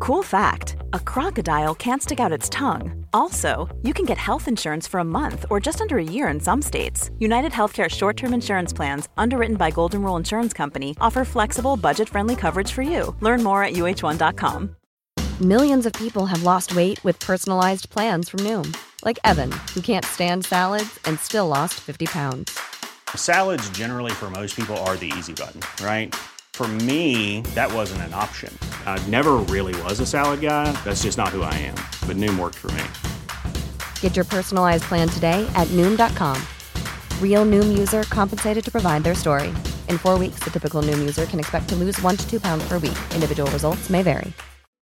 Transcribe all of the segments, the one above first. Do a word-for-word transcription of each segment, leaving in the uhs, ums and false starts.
Cool fact, a crocodile can't stick out its tongue. Also, you can get health insurance for a month or just under a year in some states. United Healthcare short-term insurance plans, underwritten by Golden Rule Insurance Company, offer flexible, budget-friendly coverage for you. Learn more at U H one dot com. Millions of people have lost weight with personalized plans from Noom. Like Evan, who can't stand salads and still lost fifty pounds. Salads generally for most people are the easy button, right? For me, that wasn't an option. I never really was a salad guy. That's just not who I am. But Noom worked for me. Get your personalized plan today at Noom dot com. Real Noom user compensated to provide their story. In four weeks, the typical Noom user can expect to lose one to two pounds per week. Individual results may vary.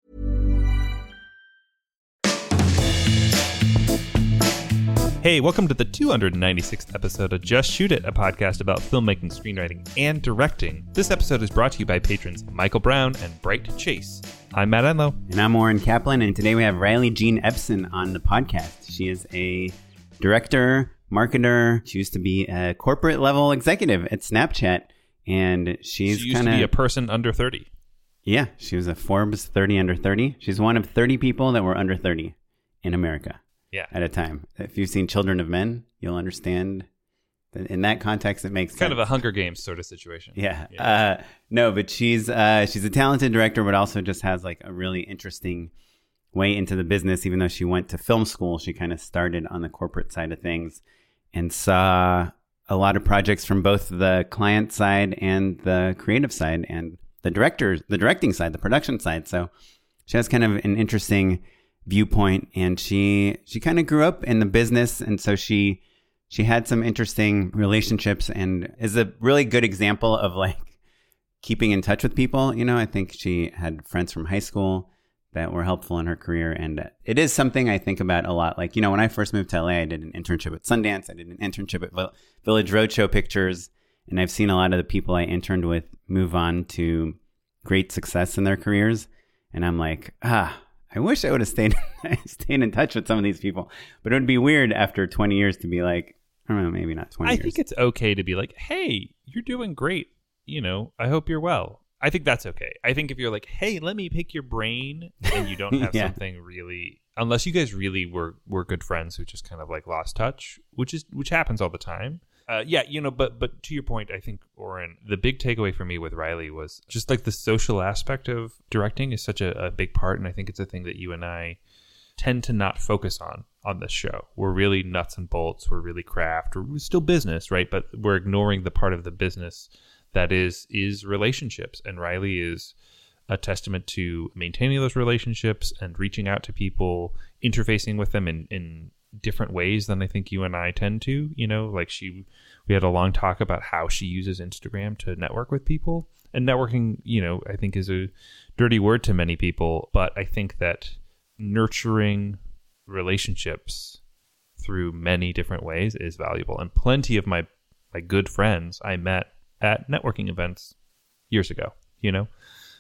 Hey, welcome to the two hundred ninety-sixth episode of Just Shoot It, a podcast about filmmaking, screenwriting, and directing. This episode is brought to you by patrons Michael Brown and Bright Chase. I'm Matt Enlow. And I'm Warren Kaplan, and today we have Riley Jean Epson on the podcast. She is a director, marketer. She used to be a corporate level executive at Snapchat, and she's She used kinda, to be a person under thirty. Yeah, she was a Forbes thirty under thirty. She's one of thirty people that were under thirty in America. Yeah. At a time. If you've seen Children of Men, you'll understand that in that context it makes Kind sense. of a Hunger Games sort of situation. Yeah. yeah. Uh, no, but she's uh, she's a talented director, but also just has like a really interesting way into the business. Even though she went to film school, she kind of started on the corporate side of things and saw a lot of projects from both the client side and the creative side and the directors, the directing side, the production side. So she has kind of an interesting viewpoint, and she she kind of grew up in the business, and so she she had some interesting relationships and is a really good example of like keeping in touch with people. You know, I think she had friends from high school that were helpful in her career, and it is something I think about a lot. Like, you know, when I first moved to L A, I did an internship at Sundance, I did an internship at Village Roadshow Pictures, and I've seen a lot of the people I interned with move on to great success in their careers, and I'm like, ah, I wish I would have stayed stayed in touch with some of these people, but it would be weird after twenty years to be like, I don't know, maybe not twenty I years. think it's okay to be like, hey, you're doing great. You know, I hope you're well. I think that's okay. I think if you're like, hey, let me pick your brain, and you don't have Yeah. something really, unless you guys really were, were good friends who just kind of like lost touch, which is which happens all the time. Uh, yeah, you know, but but to your point, I think, Oren, the big takeaway for me with Riley was just like the social aspect of directing is such a, a big part. And I think it's a thing that you and I tend to not focus on on this show. We're really nuts and bolts. We're really craft. We're still business, right? But we're ignoring the part of the business that is is relationships. And Riley is a testament to maintaining those relationships and reaching out to people, interfacing with them in, in different ways than I think you and I tend to. You know, like she, we had a long talk about how she uses Instagram to network with people. And networking, you know, I think is a dirty word to many people, but I think that nurturing relationships through many different ways is valuable. And plenty of my, my good friends I met at networking events years ago, you know?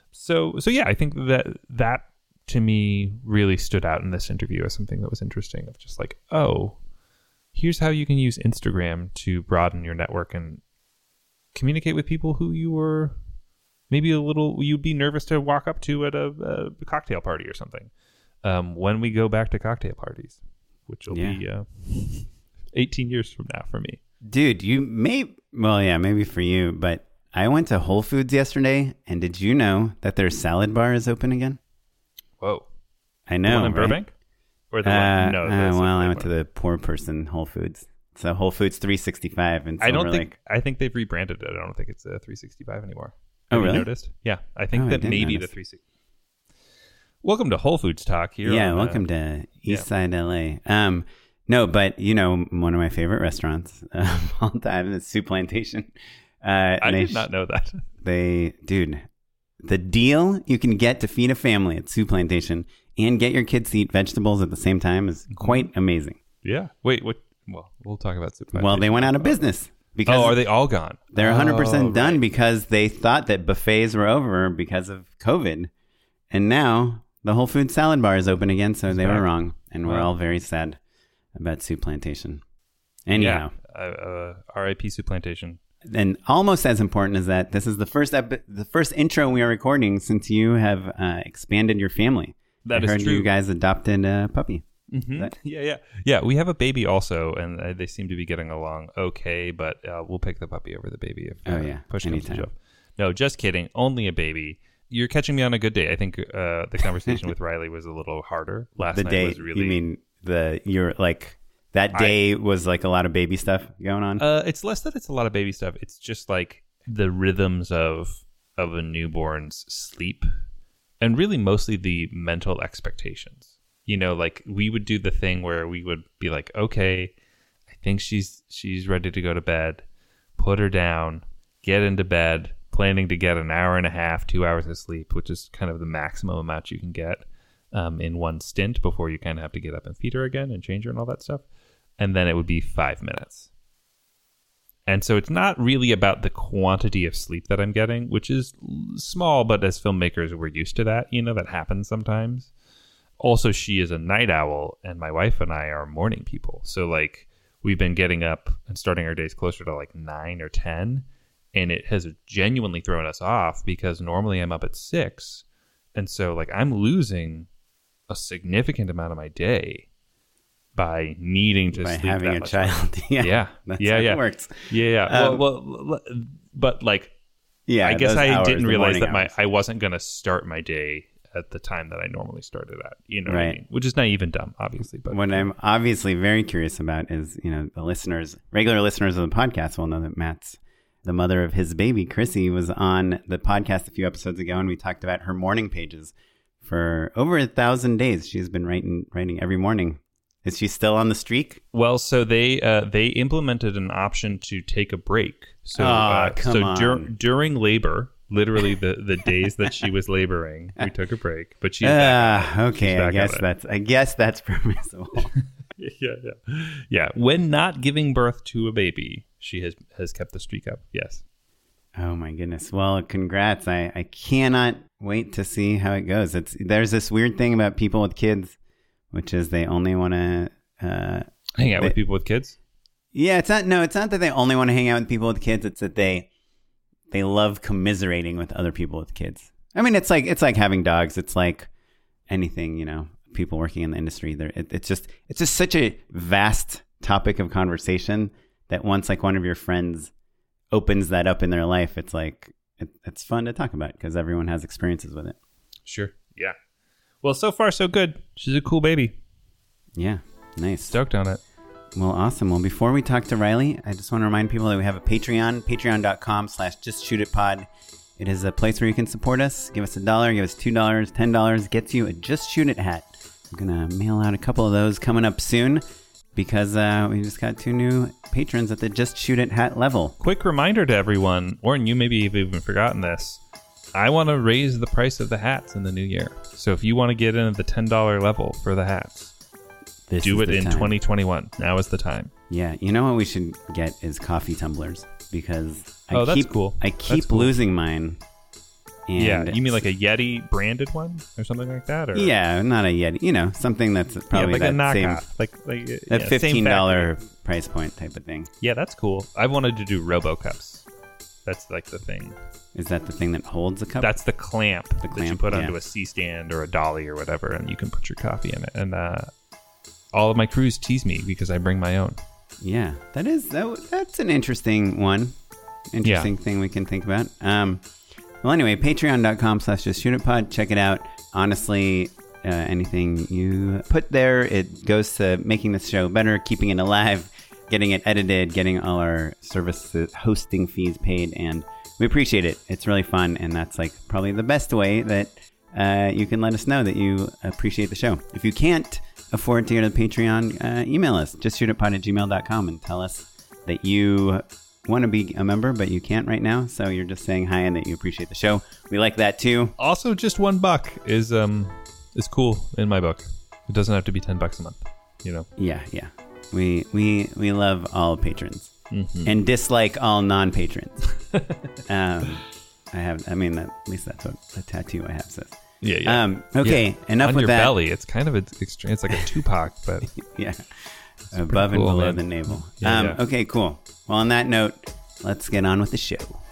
So, so yeah, I think that that to me really stood out in this interview as something that was interesting, of just like, oh, here's how you can use Instagram to broaden your network and communicate with people who you were maybe a little, you'd be nervous to walk up to at a, a cocktail party or something. Um, when we go back to cocktail parties, which will Yeah. be uh, eighteen years from now for me. Dude, you may, well, yeah, maybe for you, but I went to Whole Foods yesterday, and did you know that their salad bar is open again? Whoa. I know, The one in right? Burbank? Or the Uh, one? No. uh, that's the well, I big went to one. the poor person Whole Foods. So Whole Foods three sixty-five in I Silver don't think, Lake. I think they've rebranded it. I don't think it's a three sixty-five anymore. Oh, Have you really? noticed? Yeah. I think Oh, I that didn't maybe notice. the three sixty. Welcome to Whole Foods Talk here. Yeah, on, welcome uh, to yeah. East Side L A. Um, no, but you know, one of my favorite restaurants of all time is Soup Plantation. Uh, I they did sh- not know that. They, dude, the deal you can get to feed a family at Soup Plantation and get your kids to eat vegetables at the same time is quite amazing. Yeah. Wait, what? Well, we'll talk about Soup Well, they Plantation. went out of business because Oh, are they all gone? they're one hundred percent Oh, done right. because they thought that buffets were over because of COVID. And now the Whole Foods salad bar is open again, so they back. were wrong. And we're Wow. all very sad about Soup Plantation. Anyhow, Yeah. Uh, uh, R I P Soup Plantation. and almost as important as that, this is the first epi- the first intro we are recording since you have uh, expanded your family. That I is heard true. you guys adopted a puppy. Mm-hmm. That- Yeah, yeah, yeah. We have a baby also, and uh, they seem to be getting along okay. But uh, we'll pick the puppy over the baby if uh, Oh, yeah. push comes to Anytime. shove. No, just kidding. Only a baby. You're catching me on a good day. I think uh, the conversation with Riley was a little harder last the night. day, was really. you mean the you're like that day was like a lot of baby stuff going on. Uh, it's less that it's a lot of baby stuff. It's just like the rhythms of of a newborn's sleep, and really mostly the mental expectations. You know, like we would do the thing where we would be like, okay, I think she's she's ready to go to bed. Put her down, get into bed, planning to get an hour and a half, two hours of sleep, which is kind of the maximum amount you can get um, in one stint before you kind of have to get up and feed her again and change her and all that stuff. And then it would be five minutes. And so it's not really about the quantity of sleep that I'm getting, which is small, but as filmmakers, we're used to that. You know, that happens sometimes. Also, she is a night owl, and my wife and I are morning people. So, like, we've been getting up and starting our days closer to, like, nine or ten, and it has genuinely thrown us off because normally I'm up at six. And so, like, I'm losing a significant amount of my day by needing to By sleep having that a much child. yeah. Yeah. That's Yeah, how yeah. it works. Yeah, yeah. Um, well, well, l- but, like, Yeah. I guess those I hours, didn't the realize morning that my hours. I wasn't going to start my day at the time that I normally started at. You know what I Right. mean? Which is naive and dumb, obviously. But What I'm obviously very curious about is, you know, the listeners, regular listeners of the podcast will know that Matt's the mother of his baby, Chrissy, was on the podcast a few episodes ago, and we talked about her morning pages for over a thousand days. She's been writing writing every morning. Is she still on the streak? well, so they uh, they implemented an option to take a break. So Aw, uh, come so dur- on. during labor, literally the, the days that she was laboring, we took a break. But she's back Ah, okay. She's I back guess at it. that's I guess that's permissible. yeah, yeah, yeah. When not giving birth to a baby, she has has kept the streak up. Yes. Oh my goodness. Well, congrats. I, I cannot wait to see how it goes. It's there's this weird thing about people with kids, which is they only want to uh Hang out they- with people with kids. Yeah, it's not no, it's not that they only want to hang out with people with kids, it's that they they love commiserating with other people with kids. I mean, it's like it's like having dogs. It's like anything, you know, people working in the industry. There it, it's just it's just such a vast topic of conversation that once like one of your friends opens that up in their life, it's like it, it's fun to talk about because everyone has experiences with it. Sure. Yeah. Well, so far so good. She's a cool baby. Yeah, nice. Stoked on it. Well, awesome. Well, before we talk to Riley, I just want to remind people that we have a Patreon, patreon.com slash just shoot it pod. It is a place where you can support us. Give us a dollar, give us two dollars, ten dollars, gets you a Just Shoot It hat. I'm going to mail out a couple of those coming up soon because uh, we just got two new patrons at the Just Shoot It hat level. Quick reminder to everyone, Warren, you maybe have even forgotten this. I want to raise the price of the hats in the new year. So if you want to get in at the ten dollars level for the hats, This do is it the in time. twenty twenty-one. Now is the time. Yeah, you know what we should get is coffee tumblers because I Oh, that's keep, cool. I That's keep cool. losing mine. And yeah, you mean like a Yeti branded one or something like that? Or? Yeah, not a Yeti. You know, something that's Yeah, probably like a that same knockoff. Like, like that yeah, same fifteen dollar factory. price point type of thing. Yeah, that's cool. I've wanted to do Robo Cups. That's like the thing. Is that the thing that holds a cup? That's the clamp, that you clamp, put yeah. onto a C-stand or a dolly or whatever, and you can put your coffee in it. And uh, all of my crews tease me because I bring my own. Yeah, that is that, that's an interesting one. Interesting thing we can think about. Um, well, anyway, patreon.com slash just shoot it pod. Check it out. Honestly, uh, anything you put there, it goes to making this show better, keeping it alive, getting it edited, getting all our service hosting fees paid, and we appreciate it. It's really fun, and that's like probably the best way that uh, you can let us know that you appreciate the show. If you can't afford to go to the Patreon, uh, email us, just shoot it pod at gmail dot com, and tell us that you want to be a member, but you can't right now, so you're just saying hi and that you appreciate the show. We like that too. Also, just one buck is um is cool in my book. It doesn't have to be ten bucks a month. You know. Yeah, yeah. We we we love all patrons Mm-hmm. and dislike all non-patrons. um, I have, I mean, that, at least that's what the tattoo I have says. Yeah, yeah. Um, okay, Yeah. enough on with your that. belly. It's kind of a extreme. It's like a Tupac, but Yeah, above and cool, below man. the navel. Yeah, um, yeah. Okay, cool. Well, on that note, let's get on with the show.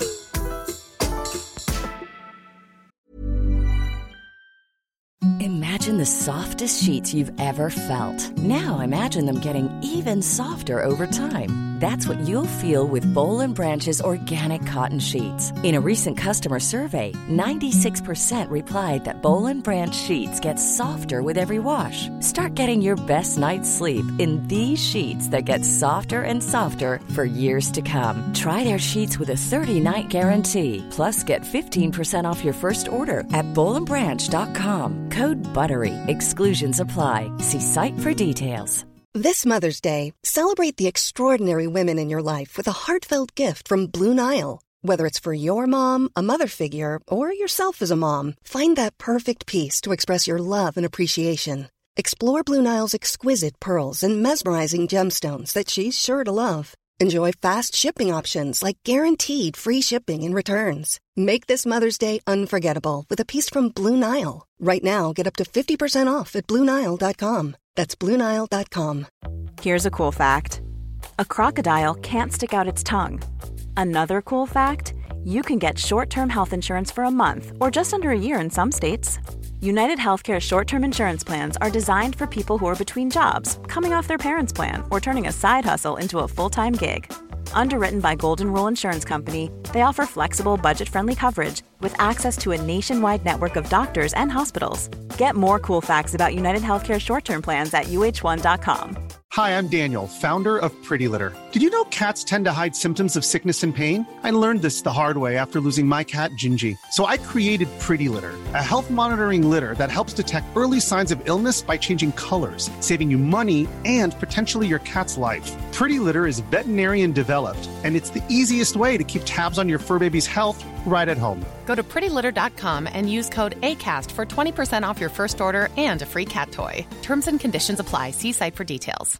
Imagine the softest sheets you've ever felt. Now imagine them getting even softer over time. That's what you'll feel with Boll and Branch's organic cotton sheets. In a recent customer survey, ninety-six percent replied that Boll and Branch sheets get softer with every wash. Start getting your best night's sleep in these sheets that get softer and softer for years to come. Try their sheets with a thirty-night guarantee. Plus, get fifteen percent off your first order at boll and branch dot com. Code BUTTERY. Exclusions apply. See site for details. This Mother's Day, celebrate the extraordinary women in your life with a heartfelt gift from Blue Nile. Whether it's for your mom, a mother figure, or yourself as a mom, find that perfect piece to express your love and appreciation. Explore Blue Nile's exquisite pearls and mesmerizing gemstones that she's sure to love. Enjoy fast shipping options like guaranteed free shipping and returns. Make this Mother's Day unforgettable with a piece from Blue Nile. Right now, get up to fifty percent off at blue nile dot com. That's blue nile dot com. Here's a cool fact. A crocodile can't stick out its tongue. Another cool fact, you can get short-term health insurance for a month or just under a year in some states. United Healthcare short-term insurance plans are designed for people who are between jobs, coming off their parents' plan, or turning a side hustle into a full-time gig. Underwritten by Golden Rule Insurance Company, they offer flexible, budget-friendly coverage with access to a nationwide network of doctors and hospitals. Get more cool facts about United Healthcare short-term plans at U H one dot com. Hi, I'm Daniel, founder of Pretty Litter. Did you know cats tend to hide symptoms of sickness and pain? I learned this the hard way after losing my cat, Gingy. So I created Pretty Litter, a health monitoring litter that helps detect early signs of illness by changing colors, saving you money and potentially your cat's life. Pretty Litter is veterinarian developed, and it's the easiest way to keep tabs on your fur baby's health right at home. Go to pretty litter dot com and use code ACAST for twenty percent off your first order and a free cat toy. Terms and conditions apply. See site for details.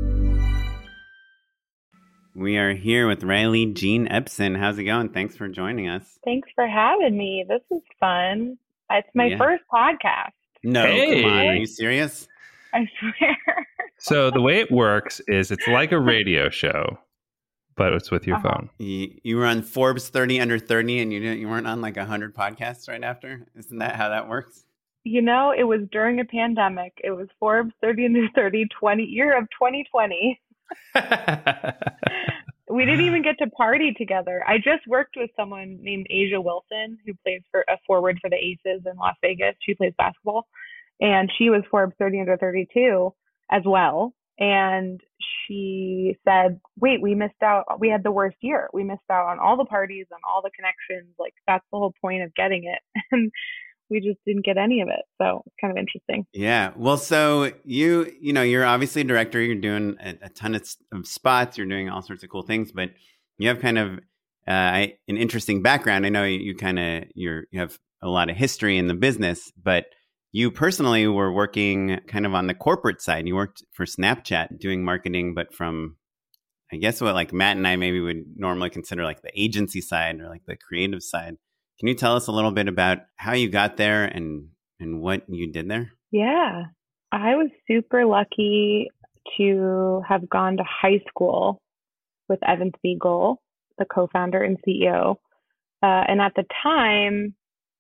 We are here with Riley Jean Epson. How's it going? Thanks for joining us. Thanks for having me. This is fun. It's my Yeah. first podcast. No, Hey. come on. Are you serious? I swear. So the way it works is it's like a radio show, but it's with your Uh-huh. phone. You, you were on Forbes thirty under thirty, and you didn't, you weren't on like one hundred podcasts right after? Isn't that how that works? You know, it was during a pandemic. It was Forbes thirty under thirty, twenty year of twenty twenty. We didn't even get to party together. I just worked with someone named Asia Wilson, who plays for a forward for the Aces in Las Vegas. She plays basketball, and she was Forbes thirty under thirty-two as well. And she said, wait, we missed out. We had the worst year. We missed out on all the parties and all the connections. Like, that's the whole point of getting it. And we just didn't get any of it. So it's kind of interesting. Yeah. Well, so you, you know, you're obviously a director. You're doing a, a ton of, of spots. You're doing all sorts of cool things, but you have kind of uh, an interesting background. I know you, you kind of, you're, you have a lot of history in the business, but you personally were working kind of on the corporate side. You worked for Snapchat doing marketing, but from, I guess what like Matt and I maybe would normally consider like the agency side or like the creative side. Can you tell us a little bit about how you got there and, and what you did there? Yeah, I was super lucky to have gone to high school with Evan Spiegel, the co-founder and C E O. Uh, and at the time,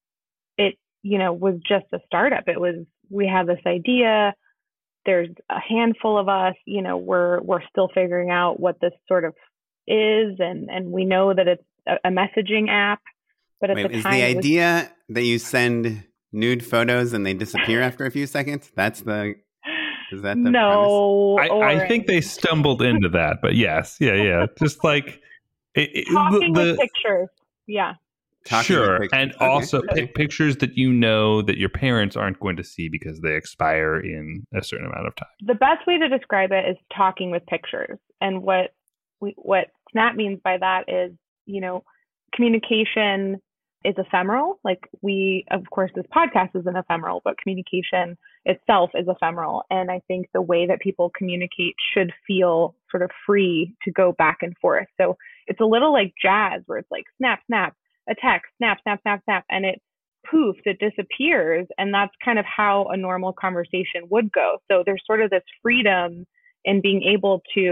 it, you know, was just a startup. It was, we had this idea. There's a handful of us, you know, we're, we're still figuring out what this sort of is. And, and we know that it's a, a messaging app. But at Wait, the is time, the it was- idea that you send nude photos and they disappear after a few seconds? That's the, is that the no. I, I Oren. think they stumbled into that, but yes, yeah, yeah. Just like it, it- Talking the- with pictures. Yeah. Talking with sure, pictures. and Okay. also pick pictures that you know that your parents aren't going to see because they expire in a certain amount of time. The best way to describe it is talking with pictures. And what we, what Snap means by that is, you know, communication is ephemeral. Like we, of course, this podcast is an ephemeral, but communication itself is ephemeral. And I think the way that people communicate should feel sort of free to go back and forth. So it's a little like jazz where it's like snap, snap, a text, snap, snap, snap, snap, and it poofs, it disappears. And that's kind of how a normal conversation would go. So there's sort of this freedom in being able to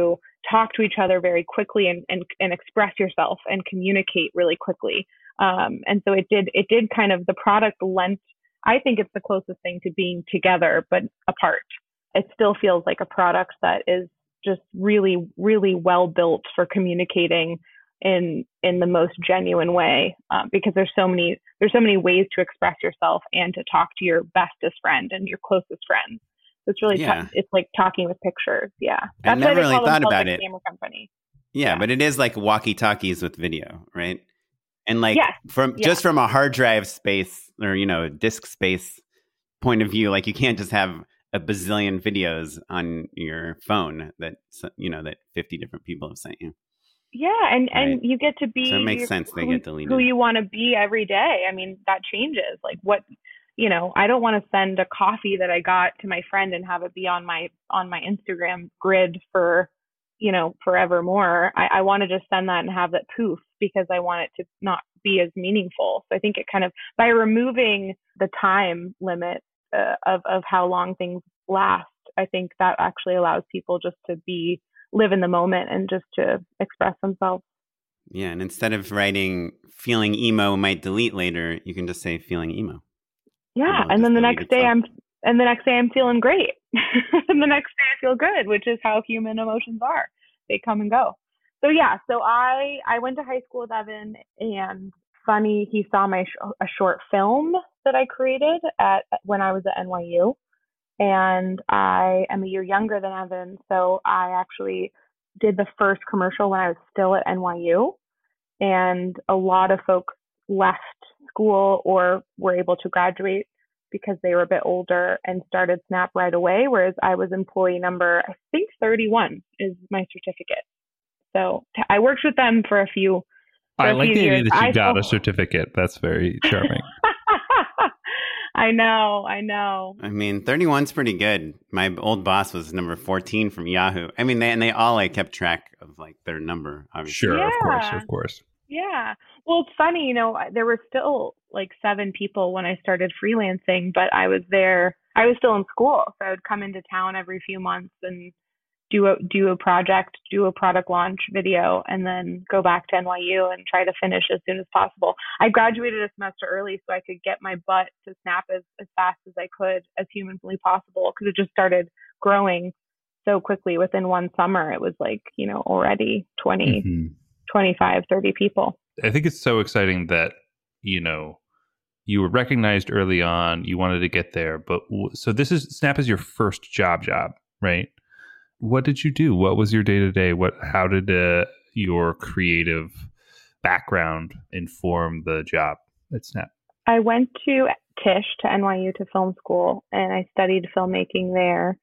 talk to each other very quickly and, and, and express yourself and communicate really quickly. Um, and so it did, it did kind of, the product lent, I think it's the closest thing to being together, but apart. It still feels like a product that is just really, really well built for communicating in, in the most genuine way, um, because there's so many, there's so many ways to express yourself and to talk to your bestest friend and your closest friend. So it's really, yeah. t- it's like talking with pictures. Yeah. I That's never why they really call thought themselves about a it. camera company. Yeah, Yeah. but it is like walkie-talkies with video, right? And like Yes. from Yeah. just from a hard drive space or, you know, disk space point of view, like you can't just have a bazillion videos on your phone that, you know, that fifty different people have sent you. Yeah, and, Right. and you get to be So it makes your- sense they who, get deleted. who you want to be every day. I mean, that changes. Like what, you know, I don't want to send a coffee that I got to my friend and have it be on my on my Instagram grid for, you know, forevermore. I, I want to just send that and have that poof because I want it to not be as meaningful. So I think it kind of, by removing the time limit uh, of of how long things last, I think that actually allows people just to be live in the moment and just to express themselves. Yeah, and instead of writing feeling emo might delete later, you can just say feeling emo. Yeah, It'll and then just the delete next day itself. I'm and the next day I'm feeling great. And the next day I feel good, which is how human emotions are. They come and go. So yeah, so I I went to high school with Evan, and funny, he saw my sh- a short film that I created at when I was at N Y U. And I am a year younger than Evan, so I actually did the first commercial when I was still at N Y U. And a lot of folks left school or were able to graduate because they were a bit older and started Snap right away, whereas I was employee number, I think thirty-one is my certificate. So t- I worked with them for a few for I a like few the idea years. that you I got still- a certificate. That's very charming. I know, I know. I mean, thirty-one's pretty good. My old boss was number fourteen from Yahoo. I mean, they and they all like kept track of like their number, obviously. Sure, of course, Yeah. of course. Yeah. Well, it's funny, you know, there were still like seven people when I started freelancing, but I was there, I was still in school. So I would come into town every few months and do a, do a project, do a product launch video, and then go back to N Y U and try to finish as soon as possible. I graduated a semester early so I could get my butt to Snap as, as fast as I could, as humanly possible, because it just started growing so quickly within one summer. It was like, you know, already twenty, Mhm. twenty-five, thirty people. I think it's so exciting that, you know, you were recognized early on, you wanted to get there, but w- so this is Snap is your first job job, right? What did you do? What was your day to day? What, how did uh, your creative background inform the job at Snap? I went to Tisch, to N Y U, to film school, and I studied filmmaking there.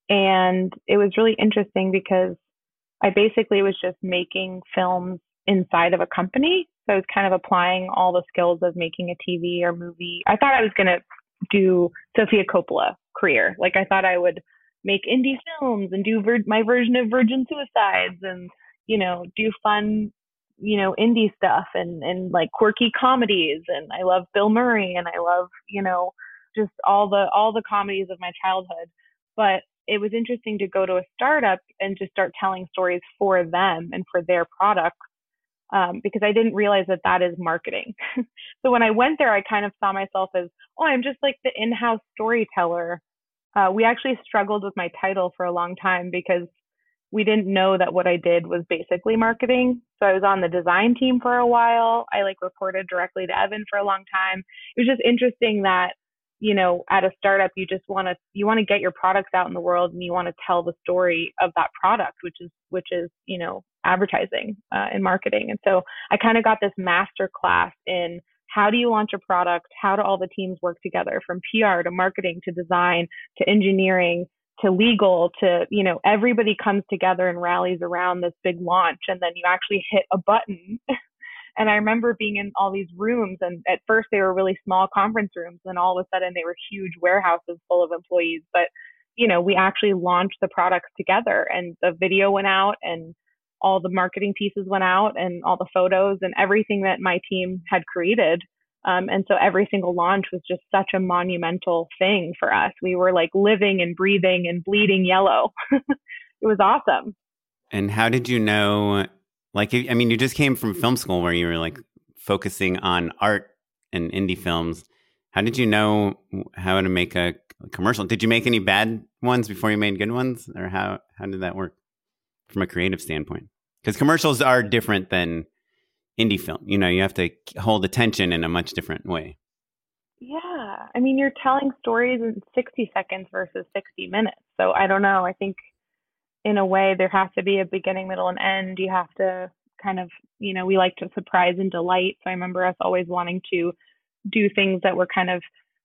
And it was really interesting because I basically was just making films inside of a company. So I was kind of applying all the skills of making a T V or movie. I thought I was going to do Sofia Coppola career. Like I thought I would make indie films and do vir- my version of Virgin Suicides and, you know, do fun, you know, indie stuff and, and like quirky comedies. And I love Bill Murray and I love, you know, just all the, all the comedies of my childhood. But it was interesting to go to a startup and just start telling stories for them and for their products, um, because I didn't realize that that is marketing. So when I went there, I kind of saw myself as, oh, I'm just like the in-house storyteller. Uh, we actually struggled with my title for a long time because we didn't know that what I did was basically marketing. So I was on the design team for a while. I like reported directly to Evan for a long time. It was just interesting that, you know, at a startup, you just want to, you want to get your products out in the world and you want to tell the story of that product, which is, which is, you know, advertising uh, and marketing. And so I kind of got this master class in how do you launch a product? How do all the teams work together, from P R to marketing to design to engineering to legal to, you know, everybody comes together and rallies around this big launch. And then you actually hit a button. And I remember being in all these rooms, and at first they were really small conference rooms, and all of a sudden they were huge warehouses full of employees. But, you know, we actually launched the products together, and the video went out and all the marketing pieces went out and all the photos and everything that my team had created. Um, and so every single launch was just such a monumental thing for us. We were like living and breathing and bleeding yellow. It was awesome. And how did you know, like, I mean, you just came from film school where you were like focusing on art and indie films. How did you know how to make a commercial? Did you make any bad ones before you made good ones? Or how, how did that work from a creative standpoint? Because commercials are different than indie film. You know, you have to hold attention in a much different way. Yeah. I mean, you're telling stories in sixty seconds versus sixty minutes. So I don't know. I think in a way there has to be a beginning, middle, and end. You have to kind of, you know, we like to surprise and delight. So I remember us always wanting to do things that were kind of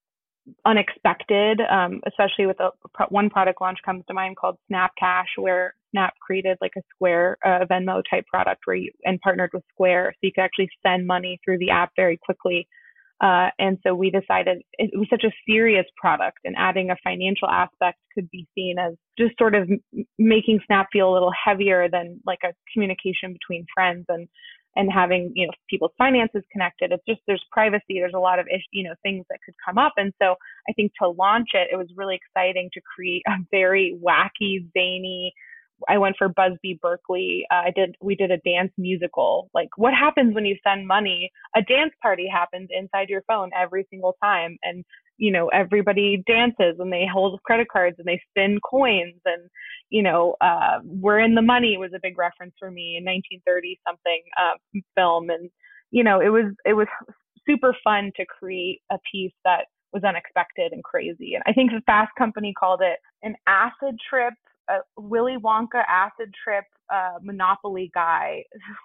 unexpected, um, especially with a, one product launch comes to mind called Snap Cash, where Snap created like a Square, uh, Venmo type product where you, and partnered with Square. So you could actually send money through the app very quickly. Uh, and so we decided it was such a serious product, and adding a financial aspect could be seen as just sort of m- making Snap feel a little heavier than like a communication between friends, and and having, you know, people's finances connected. It's just, there's privacy, there's a lot of, you know, things that could come up. And so I think to launch it, it was really exciting to create a very wacky, zany, I went for Busby Berkeley. Uh, I did, we did a dance musical. Like, what happens when you send money? A dance party happens inside your phone every single time. And, you know, everybody dances and they hold credit cards and they spin coins. And, you know, uh, We're in the Money was a big reference for me in nineteen thirty something uh, film. And, you know, it was, it was super fun to create a piece that was unexpected and crazy. And I think the Fast Company called it an acid trip, a Willy Wonka acid trip, uh, Monopoly guy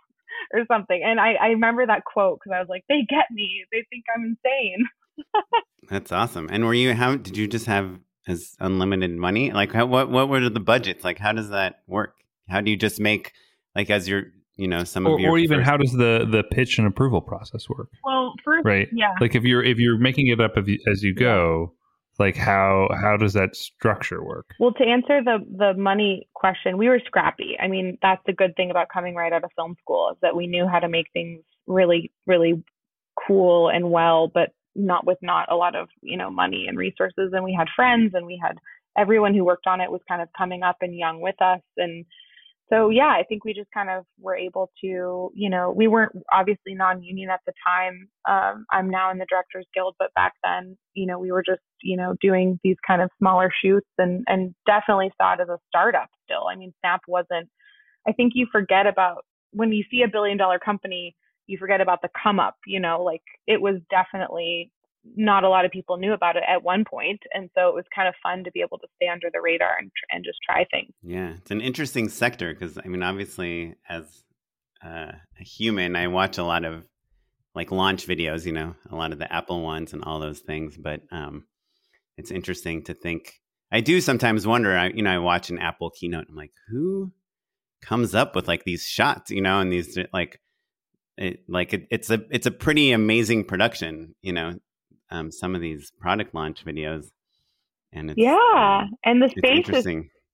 or something. And I, I remember that quote because I was like, they get me. They think I'm insane. That's awesome. And were you, how did you just have as unlimited money? Like, how, what, what were the budgets? Like, how does that work? How do you just make, like, as your, you know, some or, of your, or even first... how does the, the pitch and approval process work? Well, first, right. Yeah. Like if you're, if you're making it up as you, as you go, like how, how does that structure work? Well, to answer the, the money question, we were scrappy. I mean, that's the good thing about coming right out of film school is that we knew how to make things really, really cool and well, but not with not a lot of, you know, money and resources. And we had friends and we had everyone who worked on it was kind of coming up and young with us. And so, yeah, I think we just kind of were able to, you know, we weren't obviously non-union at the time. Um, I'm now in the Directors Guild, but back then, you know, we were just, you know, doing these kind of smaller shoots and, and definitely saw it as a startup still. I mean, Snap wasn't, I think you forget about when you see a billion dollar company, you forget about the come up, you know, like it was definitely not a lot of people knew about it at one point. And so it was kind of fun to be able to stay under the radar and, and just try things. Yeah, it's an interesting sector because, I mean, obviously, as uh, a human, I watch a lot of like launch videos, you know, a lot of the Apple ones and all those things. But um, it's interesting to think. I do sometimes wonder, I, you know, I watch an Apple keynote. I'm like, who comes up with like these shots, you know, and these like, it, like it, it's a it's a pretty amazing production, you know. Um, some of these product launch videos, and it's yeah, um, and the space is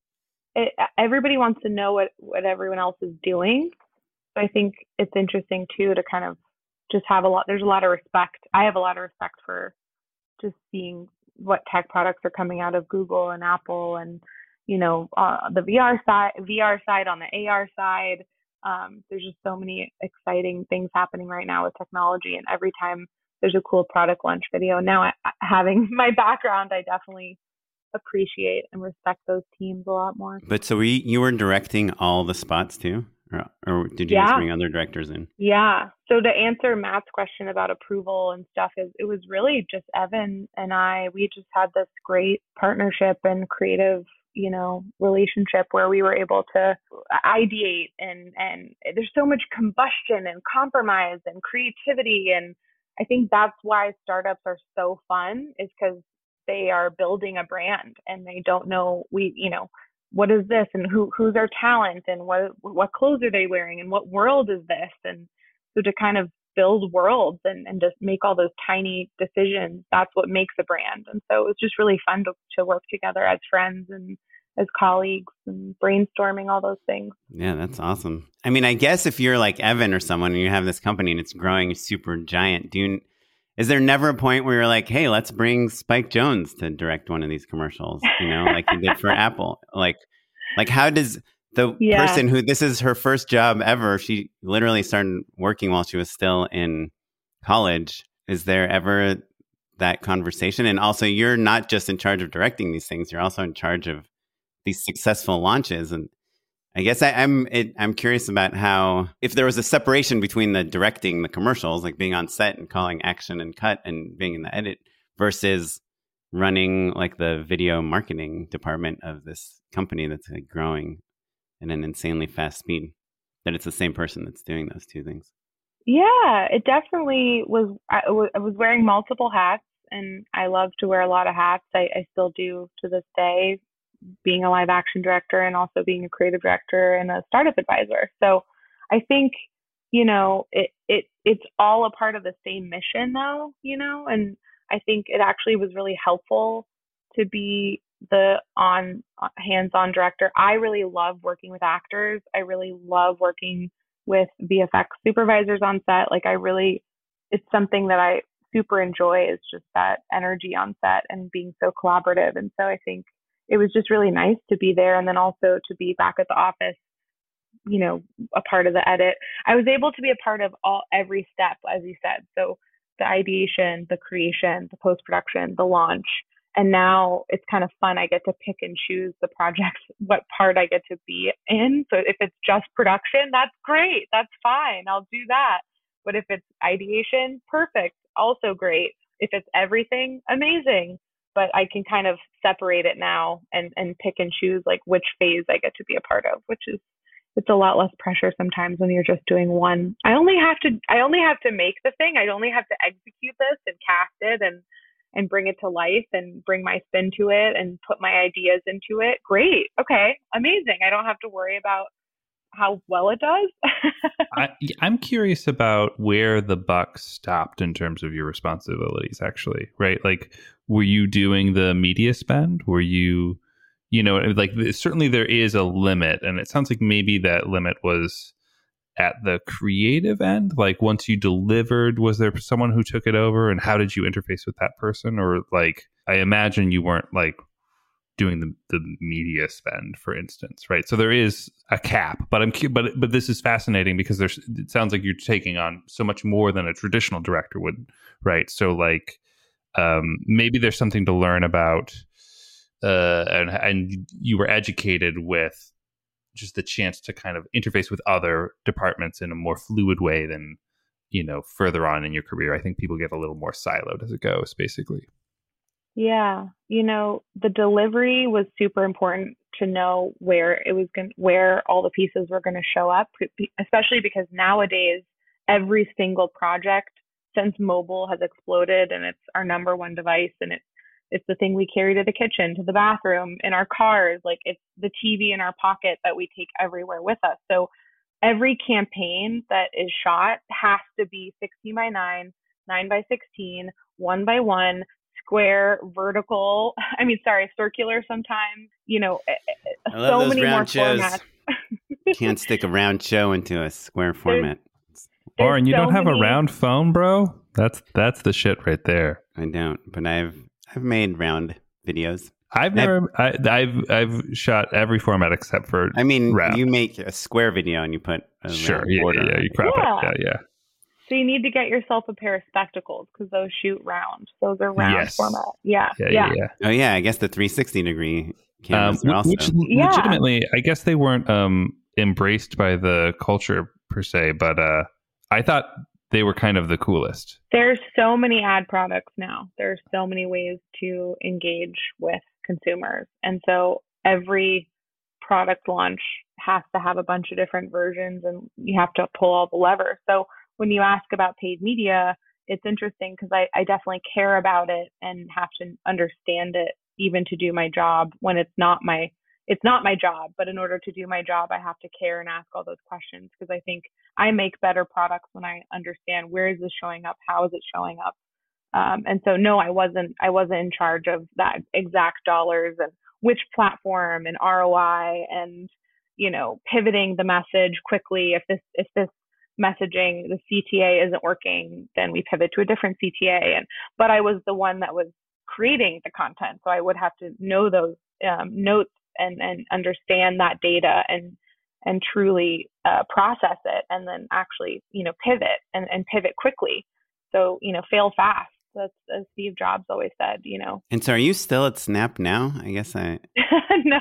it, everybody wants to know what what everyone else is doing. So I think it's interesting too to kind of just have a lot. There's a lot of respect. I have a lot of respect for just seeing what tech products are coming out of Google and Apple, and you know uh, the V R side, V R side on the A R side. Um, there's just so many exciting things happening right now with technology, and every time there's a cool product launch video. Now, I, having my background, I definitely appreciate and respect those teams a lot more. But so we, you were directing all the spots too? Or, or did you yeah. just bring other directors in? Yeah. So to answer Matt's question about approval and stuff, is it was really just Evan and I. We just had this great partnership and creative, you know, relationship where we were able to ideate and, and there's so much combustion and compromise and creativity. And I think that's why startups are so fun, is because they are building a brand and they don't know, we, you know, what is this and who, who's our talent and what, what clothes are they wearing and what world is this? And so to kind of build worlds and, and just make all those tiny decisions, that's what makes a brand. And so it was just really fun to, to work together as friends and as colleagues and brainstorming all those things. Yeah, that's awesome. I mean, I guess if you're like Evan or someone and you have this company and it's growing super giant, do you, is there never a point where you're like, hey, let's bring Spike Jonze to direct one of these commercials, you know, like you did for Apple? Like, like how does, the Yeah. person who this is her first job ever, she literally started working while she was still in college. Is there ever that conversation? And also, you're not just in charge of directing these things, you're also in charge of these successful launches. And I guess I, I'm it, I'm curious about how, if there was a separation between the directing the commercials, like being on set and calling action and cut and being in the edit, versus running like the video marketing department of this company that's like growing at an insanely fast speed, that it's the same person that's doing those two things. Yeah, it definitely was. I, w- I was wearing multiple hats, and I love to wear a lot of hats. I, I still do to this day, being a live action director and also being a creative director and a startup advisor. So I think, you know, it, it it's all a part of the same mission though, you know, and I think it actually was really helpful to be the on hands-on director. I really love working with actors. I really love working with V F X supervisors on set. Like I really, it's something that I super enjoy, is just that energy on set and being so collaborative. And so I think it was just really nice to be there. And then also to be back at the office, you know, a part of the edit. I was able to be a part of all, every step, as you said. So the ideation, the creation, the post-production, the launch. And now it's kind of fun. I get to pick and choose the projects, what part I get to be in. So if it's just production, that's great. That's fine. I'll do that. But if it's ideation, perfect. Also great. If it's everything, amazing. But I can kind of separate it now and, and pick and choose like which phase I get to be a part of, which is, it's a lot less pressure sometimes when you're just doing one. I only have to, I only have to make the thing. I only have to execute this and cast it and, and bring it to life and bring my spin to it and put my ideas into it. Great. Okay. Amazing. I don't have to worry about how well it does. I, I'm curious about where the buck stopped in terms of your responsibilities, actually, right? Like, were you doing the media spend? Were you, you know, like certainly there is a limit, and it sounds like maybe that limit was at the creative end. Like once you delivered, was there someone who took it over, and how did you interface with that person? Or like, I imagine you weren't like doing the, the media spend, for instance, right? So there is a cap, but I'm but but this is fascinating because there's it sounds like you're taking on so much more than a traditional director would, right? So like um, maybe there's something to learn about, uh, and and you were educated with just the chance to kind of interface with other departments in a more fluid way than, you know, further on in your career. I think people get a little more siloed as it goes, basically. Yeah, you know, the delivery was super important to know where it was going, where all the pieces were going to show up, especially because nowadays every single project, since mobile has exploded and it's our number one device, and it's it's the thing we carry to the kitchen, to the bathroom, in our cars, like it's the T V in our pocket that we take everywhere with us. So every campaign that is shot has to be sixteen by nine, nine by sixteen, one by one, square, vertical, I mean, sorry, circular sometimes, you know, I love so those many more round shows. formats. Can't stick a round show into a square format. There's Oren, you so don't have many... a round phone, bro? That's that's the shit right there. I don't, but I've I've made round videos. I've never, I, I've I've shot every format except for I mean, round. You make a square video and you put a Sure, round yeah, border. yeah, yeah, you crop Yeah. it. Yeah, yeah. So you need to get yourself a pair of spectacles because those shoot round. Those are round Yes. format. Yeah. Yeah, Yeah. yeah, yeah. Oh yeah, I guess the three sixty degree Um, cameras are also. which Yeah. legitimately, I guess they weren't um, embraced by the culture per se, but uh, I thought they were kind of the coolest. There's so many ad products now. There's so many ways to engage with consumers. And so every product launch has to have a bunch of different versions and you have to pull all the levers. So when you ask about paid media, it's interesting because I, I definitely care about it and have to understand it even to do my job when it's not my it's not my job. But in order to do my job, I have to care and ask all those questions because I think I make better products when I understand where is this showing up, how is it showing up. Um, and so no, I wasn't I wasn't in charge of that exact dollars and which platform and R O I and, you know, pivoting the message quickly. If this if this messaging, the C T A isn't working, then we pivot to a different C T A. And but I was the one that was creating the content, so I would have to know those um, notes and and understand that data and and truly uh, process it and then actually, you know, pivot and, and pivot quickly. So, you know, fail fast. That's as Steve Jobs always said, you know. And so are you still at Snap now? I guess I... no,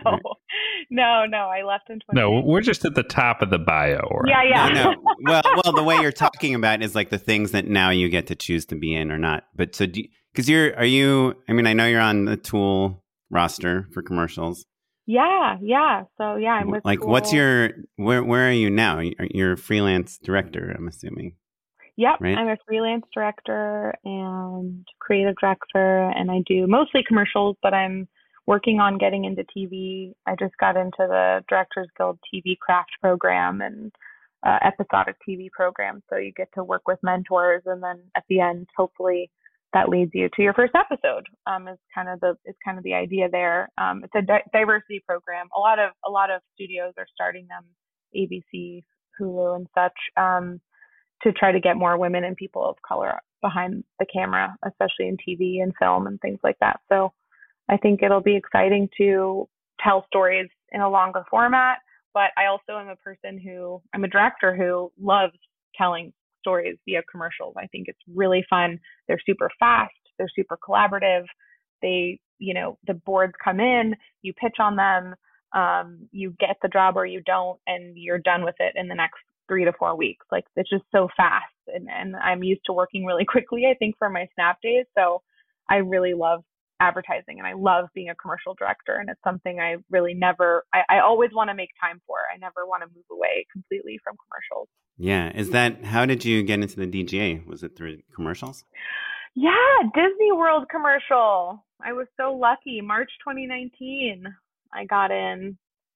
no, no. I left in twenty. No, we're just at the top of the bio. Or... Yeah, yeah. No, no. Well, well, the way you're talking about is like the things that now you get to choose to be in or not. But so, because you, you're, are you, I mean, I know you're on the Tool roster for commercials. Yeah, yeah. So yeah, I'm with Like, Tool. what's your, where, where are you now? You're a freelance director, I'm assuming. Yep, right? I'm a freelance director and creative director, and I do mostly commercials, but I'm working on getting into T V. I just got into the Directors Guild T V craft program and uh, episodic T V program. So you get to work with mentors, and then at the end, hopefully, that leads you to your first episode. Um, is kind of the is kind of the idea there. Um, it's a di- diversity program. A lot of a lot of studios are starting them, A B C, Hulu, and such. Um, to try to get more women and people of color behind the camera, especially in T V and film and things like that. So I think it'll be exciting to tell stories in a longer format, but I also am a person who, I'm a director who loves telling stories via commercials. I think it's really fun. They're super fast. They're super collaborative. They, you know, the boards come in, you pitch on them, um, you get the job or you don't, and you're done with it in the next three to four weeks. Like, it's just so fast. And, and I'm used to working really quickly, I think, for my Snap days. So I really love advertising and I love being a commercial director. And it's something I really never, I, I always want to make time for. I never want to move away completely from commercials. Yeah. Is that, how did you get into the D G A? Was it through commercials? Yeah. Disney World commercial. I was so lucky. March twenty nineteen, I got in.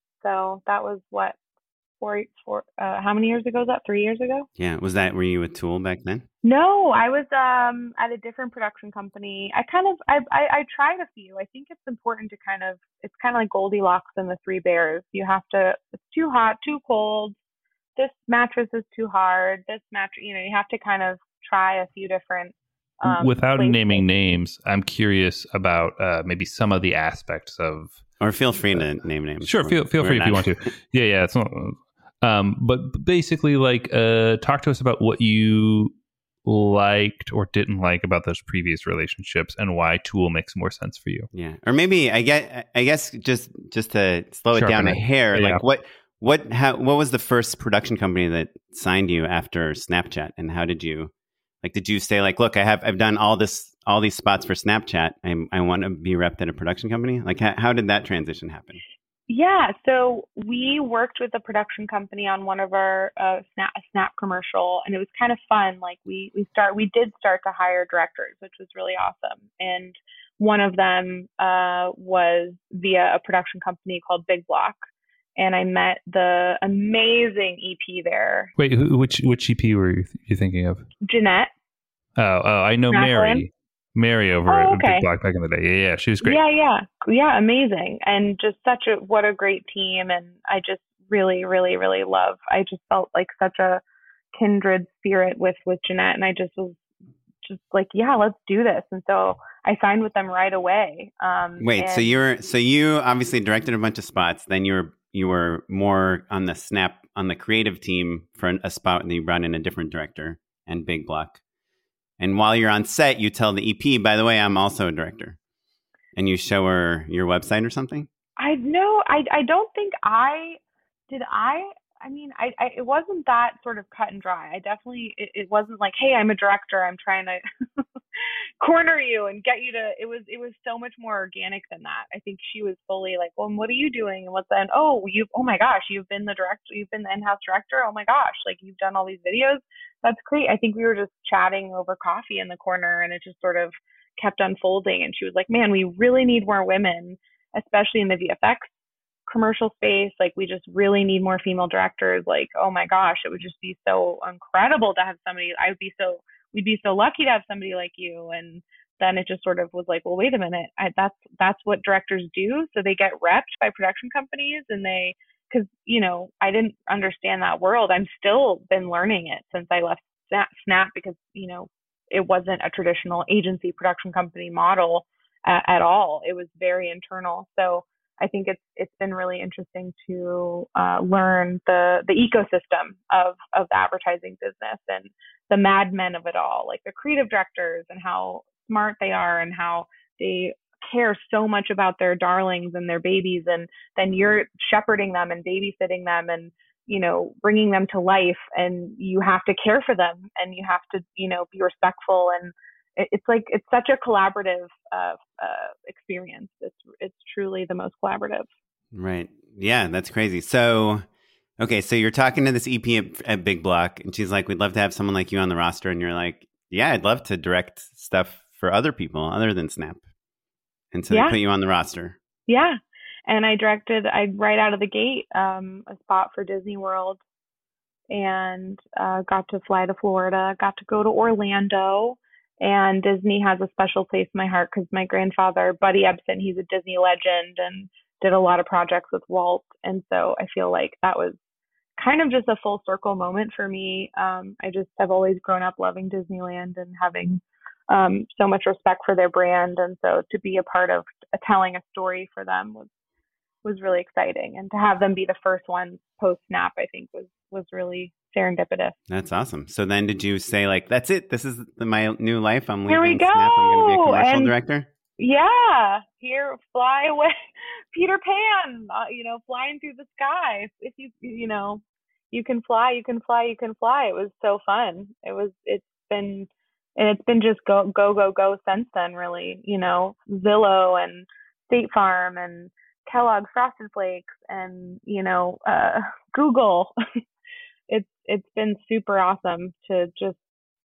So that was what, Four, four, uh, how many years ago was that? Three years ago? Yeah. Was that, were you with Tool back then? No, I was um, at a different production company. I kind of, I, I, I tried a few. I think it's important to kind of, it's kind of like Goldilocks and the Three Bears. You have to, it's too hot, too cold. This mattress is too hard. This mattress, you know, you have to kind of try a few different um, Without places. naming names, I'm curious about uh, maybe some of the aspects of. Or feel free to name names. Sure, feel feel free if you want to. Yeah, yeah. It's not, um, but basically, like, uh, talk to us about what you liked or didn't like about those previous relationships and why Tool makes more sense for you. Yeah, or maybe I get, I guess just just to slow it Sharpen down a it. hair, Yeah. like what what how what was the first production company that signed you after Snapchat, and how did you, like, did you say like, look, I have I've done all this all these spots for Snapchat, I I want to be repped at a production company? Like, how, how did that transition happen? Yeah, so we worked with a production company on one of our uh, Snap a Snap commercial, and it was kind of fun. Like we we start we did start to hire directors, which was really awesome. And one of them uh, was via a production company called Big Block, and I met the amazing E P there. Wait, who, which which E P were you, you thinking of? Jeanette. Oh, oh, I know Jacqueline. Mary. Mary over Oh, at okay. Big Block back in the day. Yeah, yeah, she was great. Yeah, yeah, yeah, amazing, and just such a what a great team, and I just really, really, really love. I just felt like such a kindred spirit with with Jeanette, and I just was just like, yeah, let's do this, and so I signed with them right away. Um, Wait, so and- you're so you obviously directed a bunch of spots, then you were you were more on the Snap on the creative team for a spot, and you brought in a different director and Big Block. And while you're on set, you tell the E P, by the way, I'm also a director. And you show her your website or something? I know. I I don't think I did. I I mean, I, I it wasn't that sort of cut and dry. I definitely it, it wasn't like, hey, I'm a director. I'm trying to corner you and get you to. It was it was so much more organic than that. I think she was fully like, well, and what are you doing? And what's that? Oh, you. Oh my gosh, you've been the director. You've been the in-house director. Oh my gosh, like you've done all these videos. That's great. I think we were just chatting over coffee in the corner, and it just sort of kept unfolding. And she was like, man, we really need more women, especially in the V F X commercial space. Like, we just really need more female directors. Like, oh my gosh, it would just be so incredible to have somebody. I would be so, we'd be so lucky to have somebody like you. And then it just sort of was like, well, wait a minute. I, that's, that's what directors do. So they get repped by production companies, and they, because, you know, I didn't understand that world. I'm still been learning it since I left Snap, because, you know, it wasn't a traditional agency production company model uh, at all. It was very internal. So I think it's it's been really interesting to uh, learn the the ecosystem of of the advertising business and the madmen of it all, like the creative directors and how smart they are and how they care so much about their darlings and their babies, and then you're shepherding them and babysitting them and, you know, bringing them to life, and you have to care for them and you have to, you know, be respectful, and it's like it's such a collaborative uh, uh, experience. It's it's truly the most collaborative. Right. Yeah, that's crazy. So, okay, so you're talking to this E P at, at Big Block, and she's like, "We'd love to have someone like you on the roster," and you're like, "Yeah, I'd love to direct stuff for other people other than Snap." And so yeah. They put you on the roster. Yeah. And I directed, I right out of the gate, um, a spot for Disney World, and uh, got to fly to Florida, got to go to Orlando. And Disney has a special place in my heart because my grandfather, Buddy Ebsen, he's a Disney legend and did a lot of projects with Walt. And so I feel like that was kind of just a full circle moment for me. Um, I just have always grown up loving Disneyland and having um, so much respect for their brand. And so to be a part of uh, telling a story for them was was really exciting. And to have them be the first ones post-Snap, I think was was really serendipitous. That's awesome. So then did you say, like, that's it, this is the, my new life, I'm Here leaving we go. Snap, I'm going to be a commercial and, director? Yeah. Here, fly away. Peter Pan, uh, you know, flying through the sky. If you, you know, you can fly, you can fly, you can fly. It was so fun. It was, it's been, and it's been just go, go, go, go since then, really. You know, Zillow and State Farm and Kellogg's Frosted Flakes and, you know, uh, Google. it's it's been super awesome to just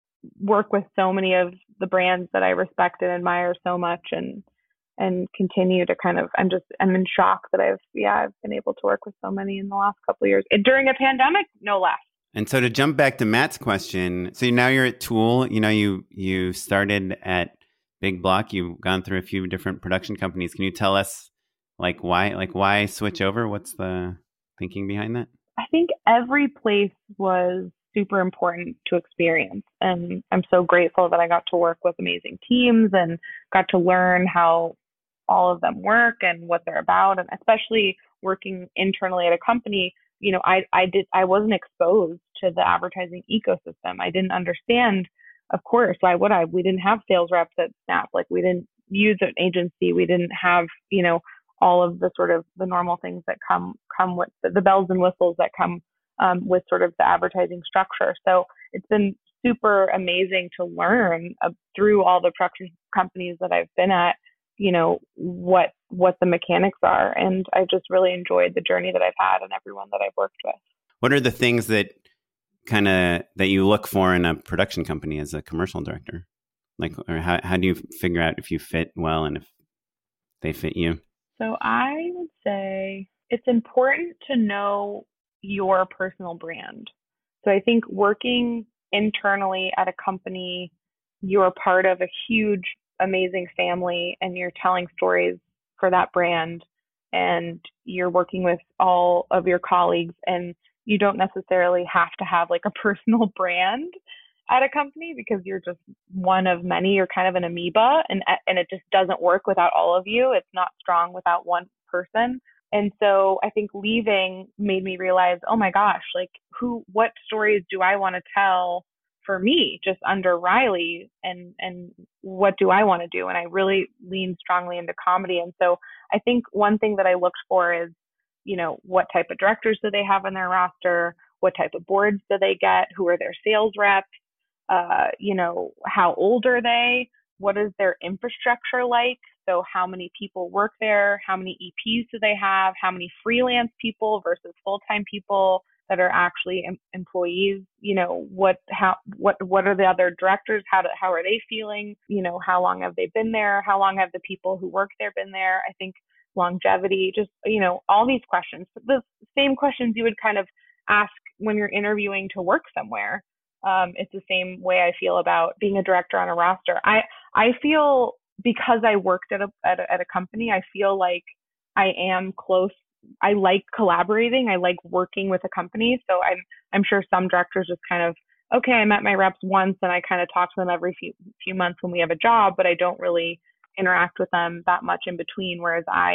work with so many of the brands that I respect and admire so much, and and continue to kind of, I'm just, I'm in shock that I've, yeah, I've been able to work with so many in the last couple of years during a pandemic, no less. And so to jump back to Matt's question, so now you're at Tool, you know, you, you started at Big Block, you've gone through a few different production companies. Can you tell us like why, like why switch over? What's the thinking behind that? I think every place was super important to experience. And I'm so grateful that I got to work with amazing teams and got to learn how all of them work and what they're about. And especially working internally at a company, you know, I, I did, I wasn't exposed to the advertising ecosystem. I didn't understand, of course, why would I? We didn't have sales reps at Snap. Like we didn't use an agency. We didn't have, you know, all of the sort of the normal things that come, come with the, the bells and whistles that come um, with sort of the advertising structure. So it's been super amazing to learn uh, through all the production companies that I've been at, you know, what, what the mechanics are. And I just really enjoyed the journey that I've had and everyone that I've worked with. What are the things that kind of, that you look for in a production company as a commercial director? Like, or how, how do you figure out if you fit well and if they fit you? So I would say it's important to know your personal brand. So I think working internally at a company, you're part of a huge, amazing family and you're telling stories for that brand and you're working with all of your colleagues, and you don't necessarily have to have like a personal brand at a company because you're just one of many. You're kind of an amoeba, and and it just doesn't work without all of you. It's not strong without one person. And so I think leaving made me realize, oh my gosh, like who, what stories do I want to tell for me just under Riley, and, and what do I want to do? And I really leaned strongly into comedy. And so I think one thing that I looked for is, you know, what type of directors do they have on their roster? What type of boards do they get? Who are their sales reps? Uh, you know, how old are they? What is their infrastructure like? So how many people work there? How many E Ps do they have? How many freelance people versus full-time people that are actually em- employees? You know, what, how, what, what are the other directors? How do, how are they feeling? You know, how long have they been there? How long have the people who work there been there? I think longevity, just, you know, all these questions, the same questions you would kind of ask when you're interviewing to work somewhere. Um, it's the same way I feel about being a director on a roster. I, I feel because I worked at a, at a, at a company, I feel like I am close. I like collaborating. I like working with a company. So I'm, I'm sure some directors just kind of, okay, I met my reps once and I kind of talk to them every few, few months when we have a job, but I don't really interact with them that much in between. Whereas I,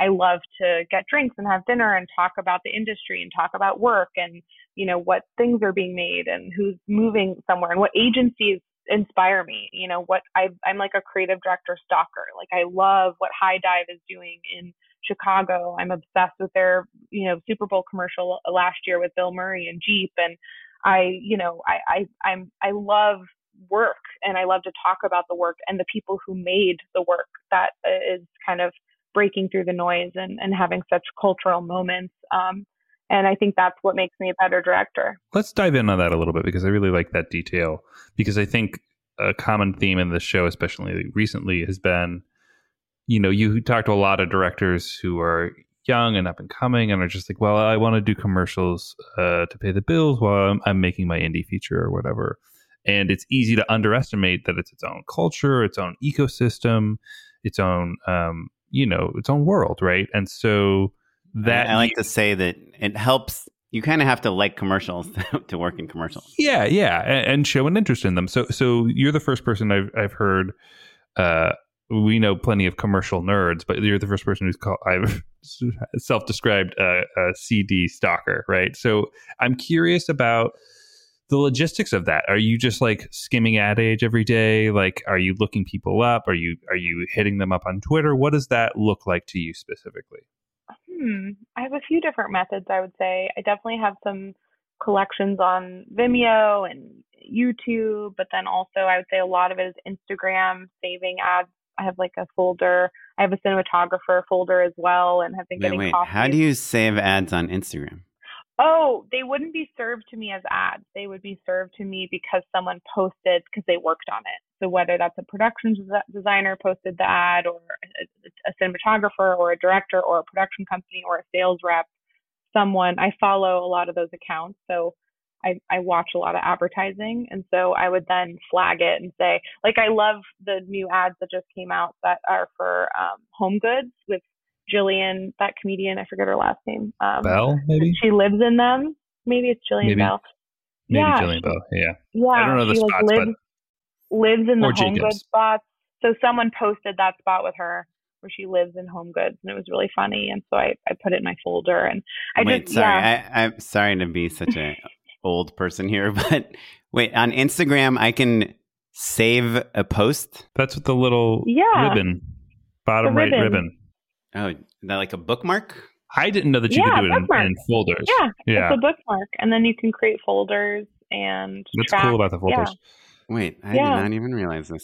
I love to get drinks and have dinner and talk about the industry and talk about work and, you know, what things are being made and who's moving somewhere and what agencies inspire me. You know, what I, I'm like a creative director stalker. Like I love what High Dive is doing in Chicago. I'm obsessed with their, you know, Super Bowl commercial last year with Bill Murray and Jeep. And I, you know, I, I, I'm, I love work and I love to talk about the work and the people who made the work that is kind of breaking through the noise and, and having such cultural moments. Um, and I think that's what makes me a better director. Let's dive in on that a little bit because I really like that detail, because I think a common theme in the show, especially recently, has been, you know, you talk to a lot of directors who are young and up and coming and are just like, well, I want to do commercials uh, to pay the bills while I'm, I'm making my indie feature or whatever. And it's easy to underestimate that it's its own culture, its own ecosystem, its own, um, you know, its own world, right? And so that I, I like to say that it helps. You kind of have to like commercials to work in commercials. Yeah, yeah, and, and show an interest in them. So, so you're the first person I've I've heard. Uh, we know plenty of commercial nerds, but you're the first person who's called I've self-described uh, a C D stalker, right? So, I'm curious about the logistics of that. Are you just like skimming Ad Age every day? Like, are you looking people up? Are you are you hitting them up on Twitter? What does that look like to you specifically? Hmm. I have a few different methods, I would say. I definitely have some collections on Vimeo and YouTube, but then also I would say a lot of it is Instagram, saving ads. I have like a folder. I have a cinematographer folder as well and have been wait, getting wait. copies. How do you save ads on Instagram? Oh, they wouldn't be served to me as ads. They would be served to me because someone posted, because they worked on it. So whether that's a production des- designer posted the ad, or a, a cinematographer, or a director, or a production company, or a sales rep, someone, I follow a lot of those accounts. So I, I watch a lot of advertising. And so I would then flag it and say, like, I love the new ads that just came out that are for um, Home Goods with Jillian, that comedian, I forget her last name. Um, Bell, maybe? She lives in them. Maybe it's Jillian maybe, Bell. Maybe yeah, Jillian she, Bell, yeah. Yeah, I don't know the she spots, like lives, but... lives in the or Home Jacobs. Goods spots. So someone posted that spot with her where she lives in Home Goods, and it was really funny. And so I, I put it in my folder. And I wait, just, sorry, yeah. I, I'm sorry to be such a old person here, but wait, on Instagram, I can save a post? That's what the little yeah. ribbon, bottom the right ribbon. ribbon. Oh, is that like a bookmark? I didn't know that you yeah, could do it in, in folders. Yeah, yeah, it's a bookmark. And then you can create folders and That's track. cool about the folders. Yeah. Wait, I Yeah. did not even realize this.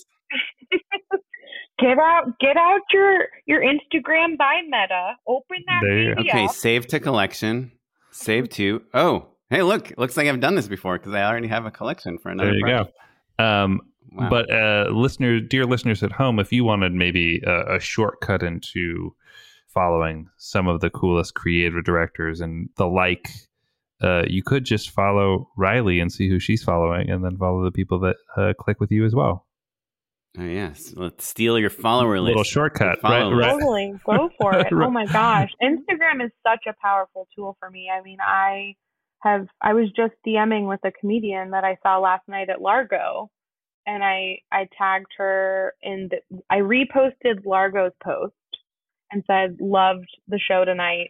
Get out, get out your your Instagram by Meta. Open that There you go. baby Okay, up. save to collection. Save to. Oh, hey, look. Looks like I've done this before because I already have a collection for another There you project. go. Um, Wow. But uh, listener, dear listeners at home, if you wanted maybe a, a shortcut into following some of the coolest creative directors and the like, uh, you could just follow Riley and see who she's following, and then follow the people that uh, click with you as well. Oh, yes. Let's steal your follower list. Little shortcut, Your follow right, list. Totally. Go for it. Right. Oh my gosh. Instagram is such a powerful tool for me. I mean, I have, I was just DMing with a comedian that I saw last night at Largo, and I, I tagged her in the, I reposted Largo's post and said, loved the show tonight.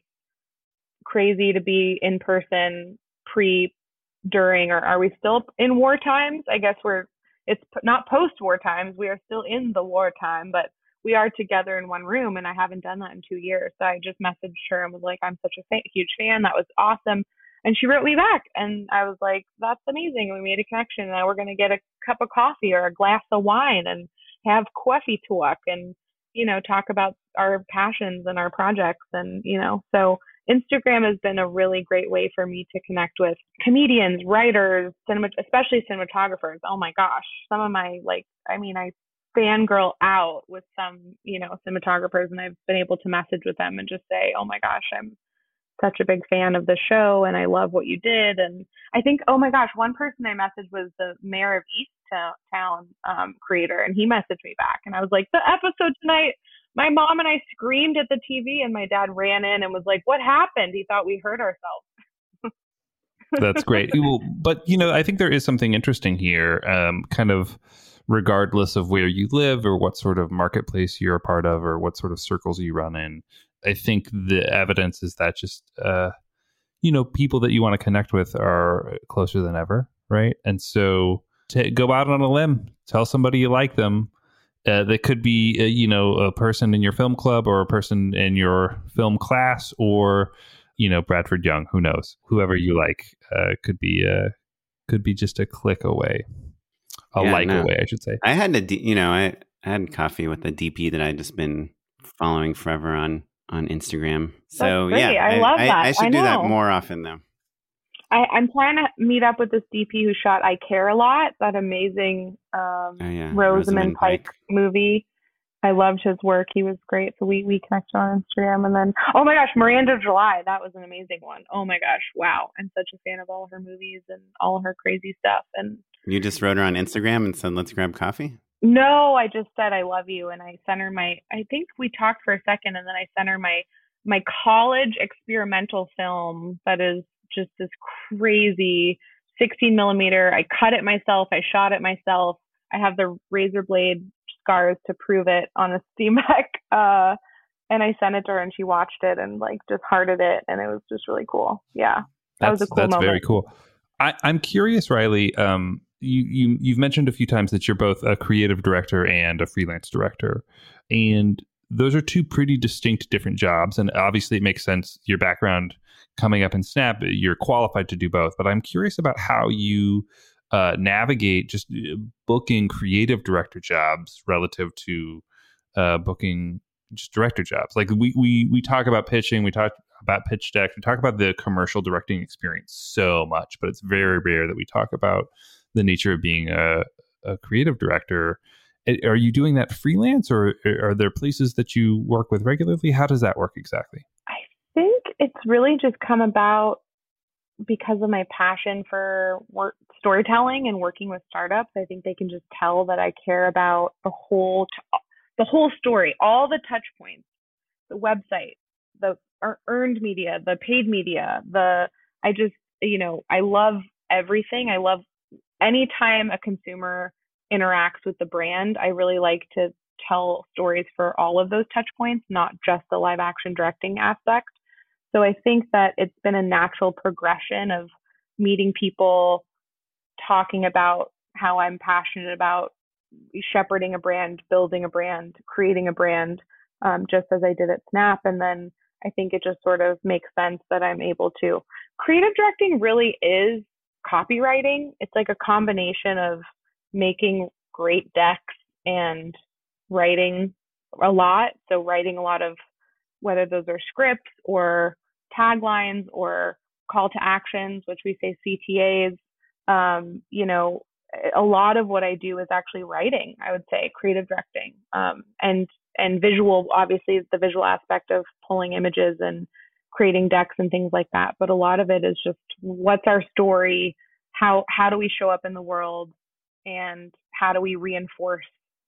Crazy to be in person pre, during, or are we still in war times? I guess we're, it's not post-war times. We are still in the wartime, but we are together in one room, and I haven't done that in two years. So I just messaged her and was like, I'm such a fa- huge fan. That was awesome. And she wrote me back, and I was like, that's amazing. We made a connection, and now we're going to get a cup of coffee or a glass of wine and have coffee talk and, you know, talk about our passions and our projects. And, you know, so Instagram has been a really great way for me to connect with comedians, writers, cinema, especially cinematographers. Oh my gosh. Some of my, like, I mean, I fangirl out with some, you know, cinematographers, and I've been able to message with them and just say, oh my gosh, I'm such a big fan of the show, and I love what you did. And I think, oh my gosh, one person I messaged was the mayor of East Town um, creator, and he messaged me back, and I was like, the episode tonight, my mom and I screamed at the T V, and my dad ran in and was like, what happened? He thought we hurt ourselves. That's great. Well, but, you know, I think there is something interesting here, um, kind of regardless of where you live or what sort of marketplace you're a part of or what sort of circles you run in. I think the evidence is that just, uh, you know, people that you want to connect with are closer than ever, right? And so to go out on a limb, tell somebody you like them. Uh, that could be, uh, you know, a person in your film club or a person in your film class or, you know, Bradford Young, who knows? Whoever you like uh, could be uh, could be just a click away, a Yeah, like no. away, I should say. I had to, D- you know, I, I had coffee with a D P that I'd just been following forever on, on Instagram. So That's great. yeah, I love I, that. I should I do that know. more often though. I, I'm planning to meet up with this D P who shot I Care a Lot, that amazing um, Oh yeah, Rosamund, Rosamund Pike, Pike. movie. I loved his work. He was great. So we, we connected on Instagram. And then, oh my gosh, Miranda July. That was an amazing one. Oh my gosh. Wow. I'm such a fan of all her movies and all her crazy stuff. And You just wrote her on Instagram and said, let's grab coffee? no, I just said I love you. And I sent her my, I think we talked for a second and then I sent her my, my college experimental film that is just this crazy sixteen millimeter. I cut it myself. I shot it myself. I have the razor blade scars to prove it on a Steamec. Uh, and I sent it to her and she watched it and like just hearted it. And it was just really cool. Yeah. That That's, was a cool that's moment. very cool. I, I'm curious, Riley. Um, you, you you've mentioned a few times that you're both a creative director and a freelance director, and those are two pretty distinct, different jobs. And obviously, it makes sense. Your background coming up in Snap, you're qualified to do both. But I'm curious about how you uh, navigate just booking creative director jobs relative to uh, booking just director jobs. Like we we we talk about pitching, we talk about pitch decks, we talk about the commercial directing experience so much, but it's very rare that we talk about the nature of being a, a creative director. Are you doing that freelance, or are there places that you work with regularly? How does that work exactly? I think it's really just come about because of my passion for work, storytelling and working with startups. I think they can just tell that I care about the whole t- the whole story, all the touch points, the website, the earned media, the paid media, the I just, you know, I love everything. I love anytime a consumer interacts with the brand. I really like to tell stories for all of those touch points, not just the live action directing aspect. So I think that it's been a natural progression of meeting people, talking about how I'm passionate about shepherding a brand, building a brand, creating a brand, um, just as I did at Snap. And then I think it just sort of makes sense that I'm able to. Creative directing really is copywriting. It's like a combination of making great decks and writing a lot. So writing a lot of, whether those are scripts or taglines or call to actions, which we say C T As, um, you know, a lot of what I do is actually writing, I would say, creative directing, um, and, and visual, obviously the visual aspect of pulling images and creating decks and things like that. But a lot of it is just, what's our story? How, how do we show up in the world? And how do we reinforce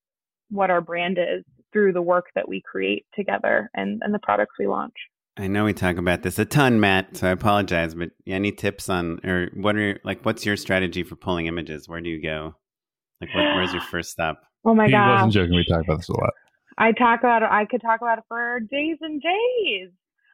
what our brand is through the work that we create together and, and the products we launch? I know we talk about this a ton, Matt, so I apologize, but any tips on, or what are, like, what's your strategy for pulling images? Where do you go? Like, what, where's your first stop? Oh my he gosh. wasn't joking. We talk about this a lot. I talk about it. I could talk about it for days and days.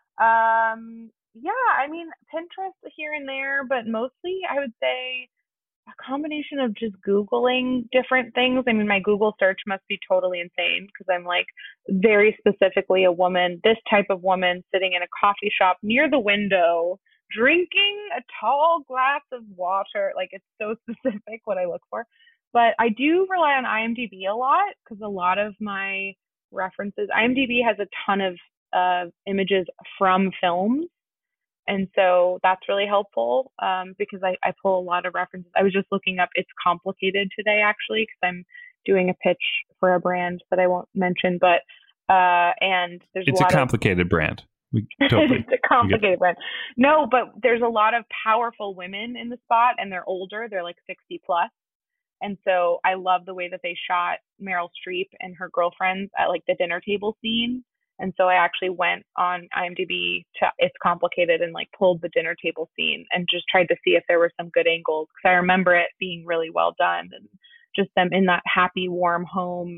Um, yeah, I mean, Pinterest here and there, but mostly I would say a combination of just Googling different things. I mean, my Google search must be totally insane because I'm like very specifically a woman, this type of woman sitting in a coffee shop near the window, drinking a tall glass of water. Like, it's so specific what I look for. But I do rely on IMDb a lot because a lot of my references, IMDb has a ton of uh, images from films. And so that's really helpful um, because I, I pull a lot of references. I was just looking up It's Complicated today, actually, because I'm doing a pitch for a brand that I won't mention. But uh, and there's It's a, lot a complicated of, brand. We totally. It's a complicated brand. No, but there's a lot of powerful women in the spot, and they're older. They're like sixty plus. And so I love the way that they shot Meryl Streep and her girlfriends at like the dinner table scene. And so I actually went on IMDb to It's Complicated and like pulled the dinner table scene and just tried to see if there were some good angles. Because I remember it being really well done and just them in that happy, warm home,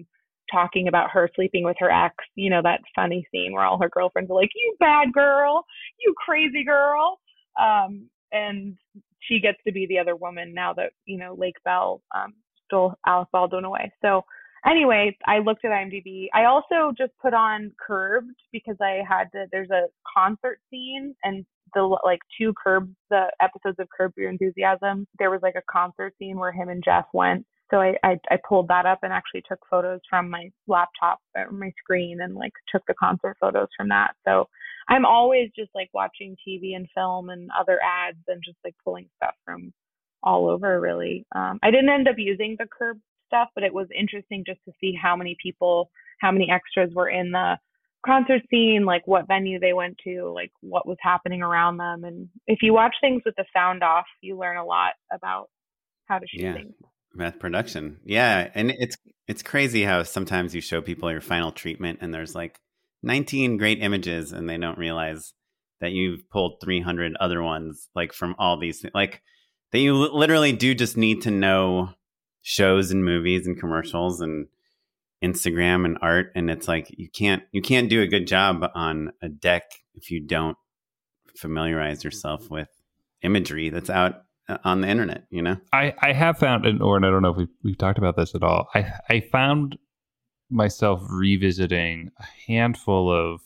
talking about her sleeping with her ex, you know, that funny scene where all her girlfriends are like, you bad girl, you crazy girl. Um, and she gets to be the other woman now that, you know, Lake Bell um, stole Alec Baldwin away. So anyway, I looked at IMDb. I also just put on Curbed because I had to, there's a concert scene, and the like two Curb, the episodes of Curb Your Enthusiasm, there was like a concert scene where him and Jeff went. So I, I, I pulled that up and actually took photos from my laptop or my screen and like took the concert photos from that. So I'm always just like watching T V and film and other ads and just like pulling stuff from all over really. Um, I didn't end up using the Curb stuff, but it was interesting just to see how many people, how many extras were in the concert scene, like what venue they went to, like what was happening around them. And if you watch things with the sound off, you learn a lot about how to shoot yeah. things. Math production. Yeah. And it's it's crazy how sometimes you show people your final treatment and there's like nineteen great images and they don't realize that you've pulled three hundred other ones like from all these, like that you literally do just need to know shows and movies and commercials and Instagram and art. And it's like, you can't, you can't do a good job on a deck if you don't familiarize yourself with imagery that's out on the internet, you know? I, I have found, and or and I don't know if we've, we've talked about this at all. I, I found myself revisiting a handful of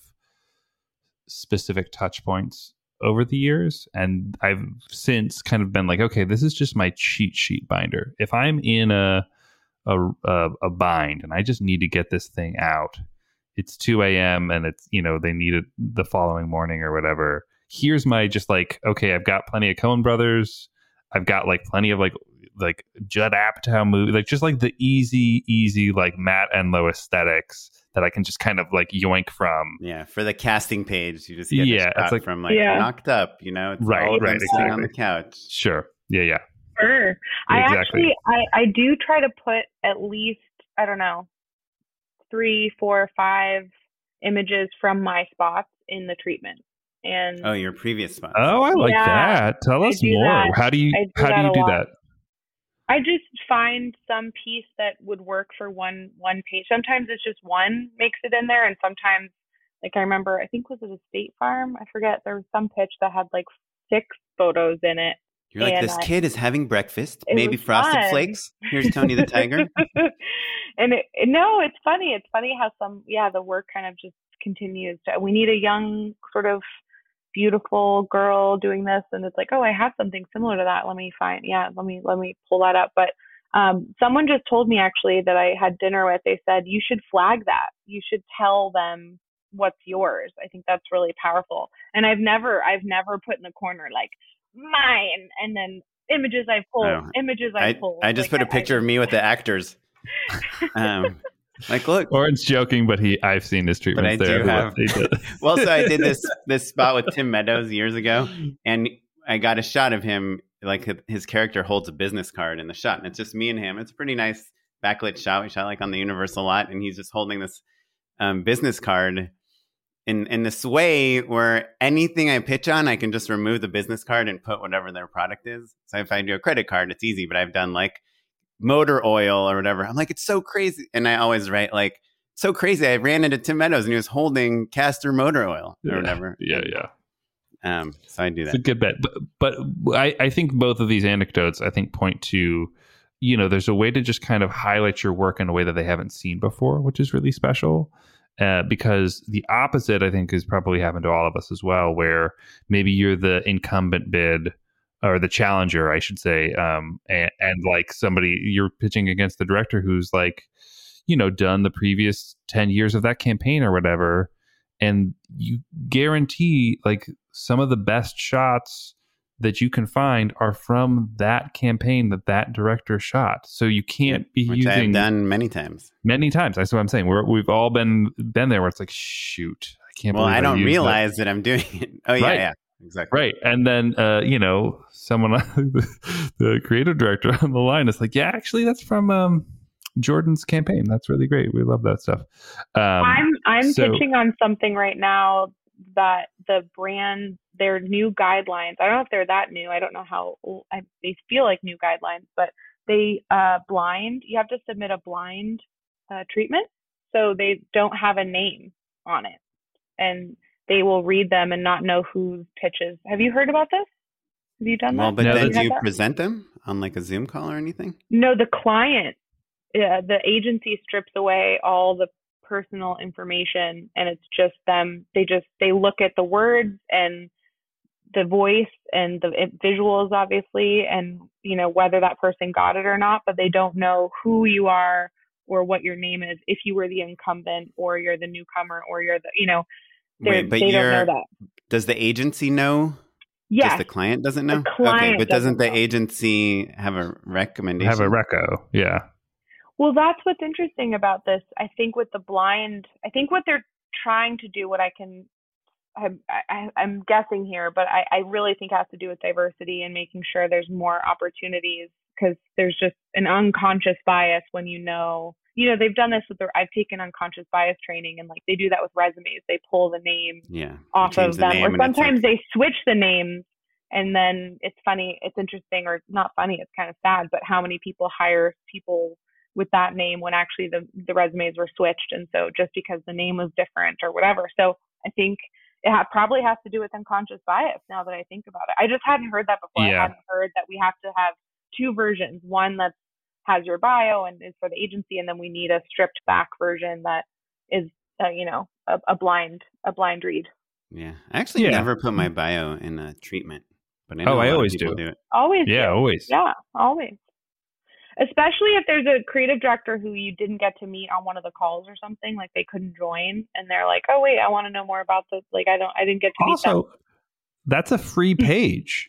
specific touch points over the years. And I've since kind of been like, okay, this is just my cheat sheet binder. If I'm in a, a, a, a bind and I just need to get this thing out, it's two a.m. and it's, you know, they need it the following morning or whatever. Here's my just like, okay, I've got plenty of Coen Brothers. I've got like plenty of like like Judd Apatow movie, like just like the easy, easy like Matt Enlow aesthetics that I can just kind of like yoink from. Yeah, for the casting page, you just get yeah, the shot it's like, from like yeah. Knocked Up, you know, it's right, all right, sitting exactly. on the couch. Sure, yeah, yeah. Sure. I Exactly. actually, I, I do try to put at least, I don't know, three, four, five images from my spots in the treatment. And Oh, your previous spots. Oh, I like Yeah, that. Tell I us do more. that. How do you I do how do that you a do lot. that? I just find some piece that would work for one one page. Sometimes it's just one makes it in there, and sometimes, like I remember, I think was it a State Farm? I forget. There was some pitch that had like six photos in it. You're like, and this I- kid is having breakfast, It maybe was Frosted fun. Flakes. Here's Tony the Tiger. and it, no, it's funny. It's funny how some, yeah, the work kind of just continues. To, we need a young sort of beautiful girl doing this, and it's like, oh, I have something similar to that. Let me find, yeah, let me let me pull that up. But um, someone just told me actually that I had dinner with. They said you should flag that. You should tell them what's yours. I think that's really powerful. And I've never, I've never put in the corner like mine, and then images I've pulled, Oh, images I, I've pulled. I just Like, put a picture I, of me with the actors. Um, like, look. Oren's joking, but he I've seen his But treatments I there. do have. They did. Well, so I did this this spot with Tim Meadows years ago, and I got a shot of him, like his character holds a business card in the shot, and it's just me and him. It's a pretty nice backlit shot. We shot like on the Universal lot, and he's just holding this um, business card in in this way where anything I pitch on, I can just remove the business card and put whatever their product is. So if I do a credit card, it's easy, but I've done like motor oil or whatever. I'm like, it's so crazy. And I always write like, so crazy. I ran into Tim Meadows and he was holding Castor motor oil or Yeah, whatever. Yeah, yeah. Um, so I do It's that. a good bet. But, but I, I think both of these anecdotes, I think, point to, you know, there's a way to just kind of highlight your work in a way that they haven't seen before, which is really special. Uh, because the opposite, I think, has probably happened to all of us as well, where maybe you're the incumbent bid or the challenger, I should say, um, and, and like somebody you're pitching against the director who's like, you know, done the previous ten years of that campaign or whatever. And you guarantee like some of the best shots that you can find are from that campaign that that director shot. So you can't be Which using I've done many times. many times. That's what I'm saying. We're, we've all been been there where it's like, shoot, I can't Well, believe I don't used realize that. I'm doing it. Oh, yeah, Right. yeah. Exactly. Right. And then, uh, you know, someone, the creative director on the line is like, yeah, actually, that's from um, Jordan's campaign. That's really great. We love that stuff. Um, I'm I'm so- pitching on something right now that the brand, their new guidelines, I don't know if they're that new. I don't know how old, I, they feel like new guidelines, but they uh, blind, you have to submit a blind uh, treatment. so they don't have a name on it, and they will read them and not know whose pitches. Have you heard about this? Have you done that? Well, but No, then that's- do you that? present them on like a Zoom call or anything? No, the client, uh, the agency strips away all the personal information, and it's just them. They just they look at the words and the voice and the visuals, obviously, and you know whether that person got it or not. But they don't know who you are or what your name is, if you were the incumbent or you're the newcomer or you're the you know. Wait, but they don't you're, know that. does the agency know? Yes. Just the client doesn't know? The client okay, but doesn't doesn't the know. agency have a recommendation? Have a reco. Yeah. Well, that's what's interesting about this. I think with the blind, I think what they're trying to do, what I can, I, I, I'm guessing here, but I, I really think it has to do with diversity and making sure there's more opportunities, because there's just an unconscious bias when you know, you know, they've done this with their, I've taken unconscious bias training, and like they do that with resumes. They pull the name yeah, off change of the them, name or and it's sometimes like- they switch the names. And then it's funny, it's interesting, or not funny, it's kind of sad, but how many people hire people with that name when actually the, the resumes were switched. And so just because the name was different or whatever. So I think it ha- probably has to do with unconscious bias now that I think about it. I just hadn't heard that before. Yeah. I hadn't heard that we have to have two versions, one that has your bio and is for the agency, and then we need a stripped back version that is, uh, you know, a, a blind, a blind read. Yeah, I actually Yeah. never put my bio in a treatment, but I know Oh, a I lot of always people do. do it. Always. Yeah, do. always. Yeah, always. Especially if there's a creative director who you didn't get to meet on one of the calls or something, like they couldn't join, and they're like, "Oh wait, I want to know more about this." Like I don't, I didn't get to meet them. Also, that's a free page.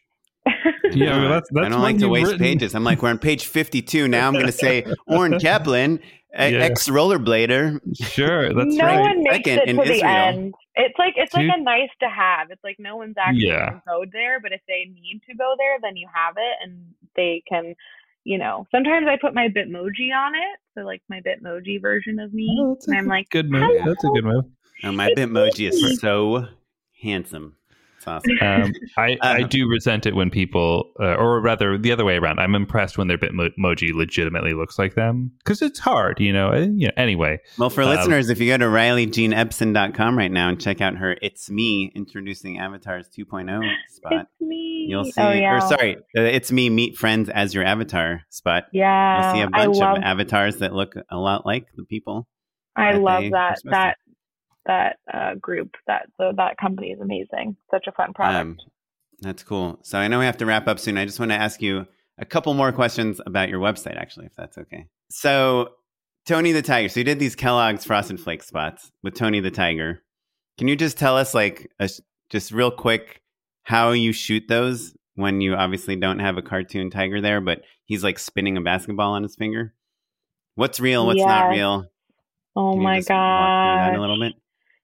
Yeah, No, that's, that's I don't like one to you've waste written. pages. I'm like, we're on page fifty-two now. I'm going to say Oren Kaplan, a- Yeah. ex-rollerblader. Sure, that's no right. one makes Second it in to the Israel. end. It's like it's like Dude. a nice to have. It's like no one's actually Yeah. going to go there, but if they need to go there, then you have it, and they can. You know, sometimes I put my Bitmoji on it, so like my Bitmoji version of me, Oh, that's a and I'm like, good move. "Hello." That's a good move. Oh, my Bitmoji is so handsome. It's awesome. Um, I, I Um, do resent it when people, uh, or rather the other way around. I'm impressed when their Bitmoji legitimately looks like them, because it's hard, you know. Uh, you know. Anyway, Well, for um, listeners, if you go to Riley Jean Epson dot com right now and check out her It's Me Introducing Avatars two point oh spot, It's me. you'll see, Oh, yeah. or sorry, uh, It's Me Meet Friends as Your Avatar spot. Yeah, You'll see a I bunch love of avatars that look a lot like the people. I that love they that are supposed that that uh, group. That so that company is amazing. Such a fun product. Um, that's cool. So I know we have to wrap up soon. I just want to ask you a couple more questions about your website, actually, if that's okay. So Tony the Tiger. So you did these Kellogg's Frosted Flakes spots with Tony the Tiger. Can you just tell us, like, a, just real quick, how you shoot those when you obviously don't have a cartoon tiger there, but he's like spinning a basketball on his finger? What's real? What's not Yes. real? Oh Can you my just walk through that god. a little bit?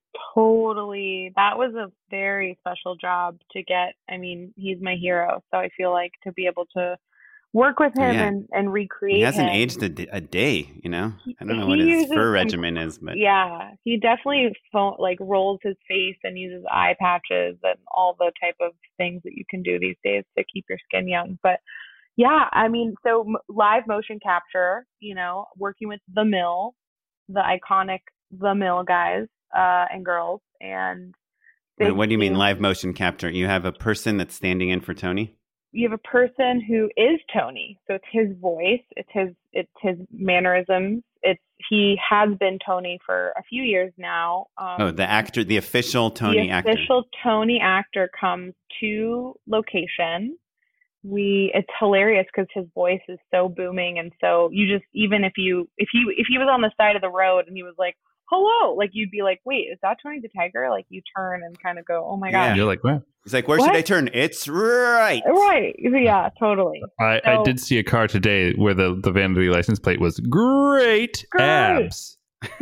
Totally. That was a very special job to get. I mean, he's my hero, so I feel like to be able to work with Oh, him yeah. and, and recreate He hasn't him. aged a, d- a day, you know? I don't know He what his uses fur some- regimen is, but Yeah, he definitely fo- like rolls his face and uses eye patches and all the type of things that you can do these days to keep your skin young. But yeah, I mean, so m- live motion capture, you know, working with The Mill, the iconic The Mill guys uh, and girls, and Wait, big what do you mean team. live motion capture? You have a person that's standing in for Tony? You have a person who is Tony, so it's his voice, it's his it's his mannerisms. It's he has been Tony for a few years now. Um, Oh, the actor, the official Tony the actor. official Tony actor comes to location. We it's hilarious because his voice is so booming, and so you just even if you if he if he was on the side of the road and he was like hello, like you'd be like, wait, is that Tony the Tiger? Like you turn and kind of go, oh my Yeah. gosh, You're like, wow. He's like, where What? should I turn? It's right. right? Yeah, totally. I, I So- did see a car today where the, the vanity license plate was great, Great. abs.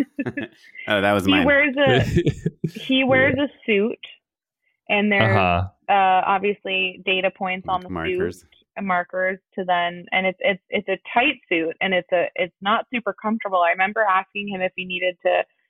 Oh, that was He mine. wears a he wears a suit, and there's uh-huh. uh, obviously data points on the Markers. suit and markers to then, and it's it's it's a tight suit, and it's a it's not super comfortable. I remember asking him if he needed to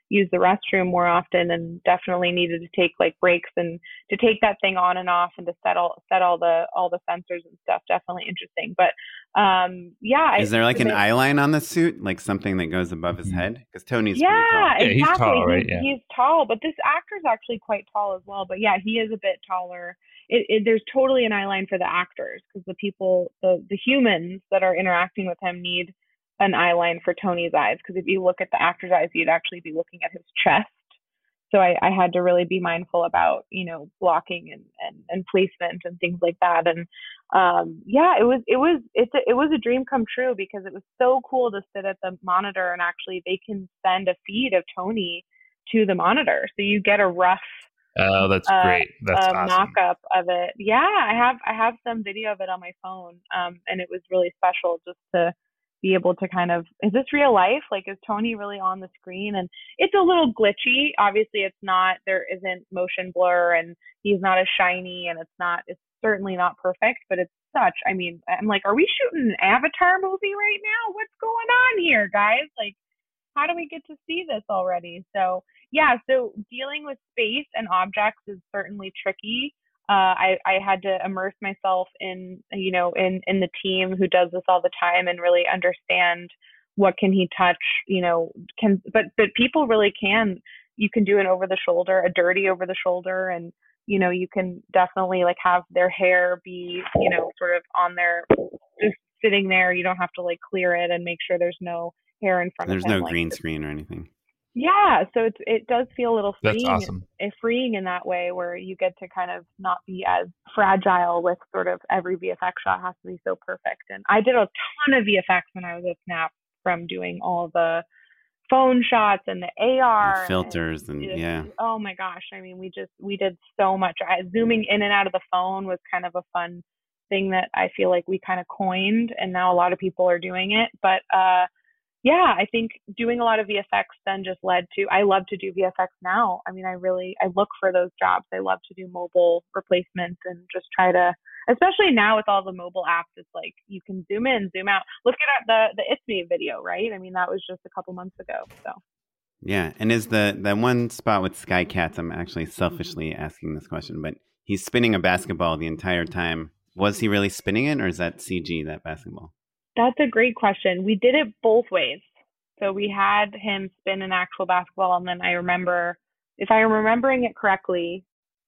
use the restroom more often, and definitely needed to take like breaks and to take that thing on and off and to set all set all the all the sensors and stuff. Definitely interesting. But um, yeah, is there like an an eye line on the suit, like something that goes above his head? Because Tony's yeah, pretty tall. exactly. Yeah, he's tall, right? He's, Yeah. he's tall, but this actor's actually quite tall as well. But yeah, he is a bit taller. It, it, there's totally an eye line for the actors because the people, the the humans that are interacting with him need an eye line for Tony's eyes. Because if you look at the actor's eyes, you'd actually be looking at his chest. So I, I had to really be mindful about, you know, blocking and, and, and placement and things like that. And um, yeah, it was it was it's a, it was a dream come true because it was so cool to sit at the monitor and actually they can send a feed of Tony to the monitor, so you get a rough Oh, that's uh, great. That's uh, awesome. mock-up of it. Yeah, I have I have some video of it on my phone, um, and it was really special just to be able to kind of, is this real life? Like, is Tony really on the screen? And it's a little glitchy. Obviously, it's not, there isn't motion blur, and he's not as shiny, and it's not, it's certainly not perfect, but it's such, I mean, I'm like, are we shooting an Avatar movie right now? What's going on here, guys? Like, how do we get to see this already? So yeah, so dealing with space and objects is certainly tricky. Uh, I, I had to immerse myself in, you know, in, in the team who does this all the time and really understand what can he touch, you know, can, but, but people really can, you can do an over the shoulder, a dirty over the shoulder. And, you know, you can definitely like have their hair be, you know, sort of on their, just sitting there. You don't have to like clear it and make sure there's no hair in front There's of him. no like, green screen or anything. Yeah, so it's it does feel a little freeing, That's awesome. freeing in that way where you get to kind of not be as fragile with sort of every V F X shot has to be so perfect. And I did a ton of V F X when I was at Snap, from doing all the phone shots and the A R The filters and, and and yeah. Oh my gosh, I mean, we just we did so much. I, zooming in and out of the phone was kind of a fun thing that I feel like we kind of coined, and now a lot of people are doing it. But uh yeah, I think doing a lot of V F X then just led to, I love to do V F X now. I mean, I really, I look for those jobs. I love to do mobile replacements and just try to, especially now with all the mobile apps, it's like you can zoom in, zoom out. Look at the, the It's Me video, right? I mean, that was just a couple months ago. So. Yeah. And is the, the one spot with Sky Cats, I'm actually selfishly asking this question, but he's spinning a basketball the entire time. Was he really spinning it, or is that C G, that basketball? That's a great question. We did it both ways. So we had him spin an actual basketball, and then I remember, if I'm remembering it correctly,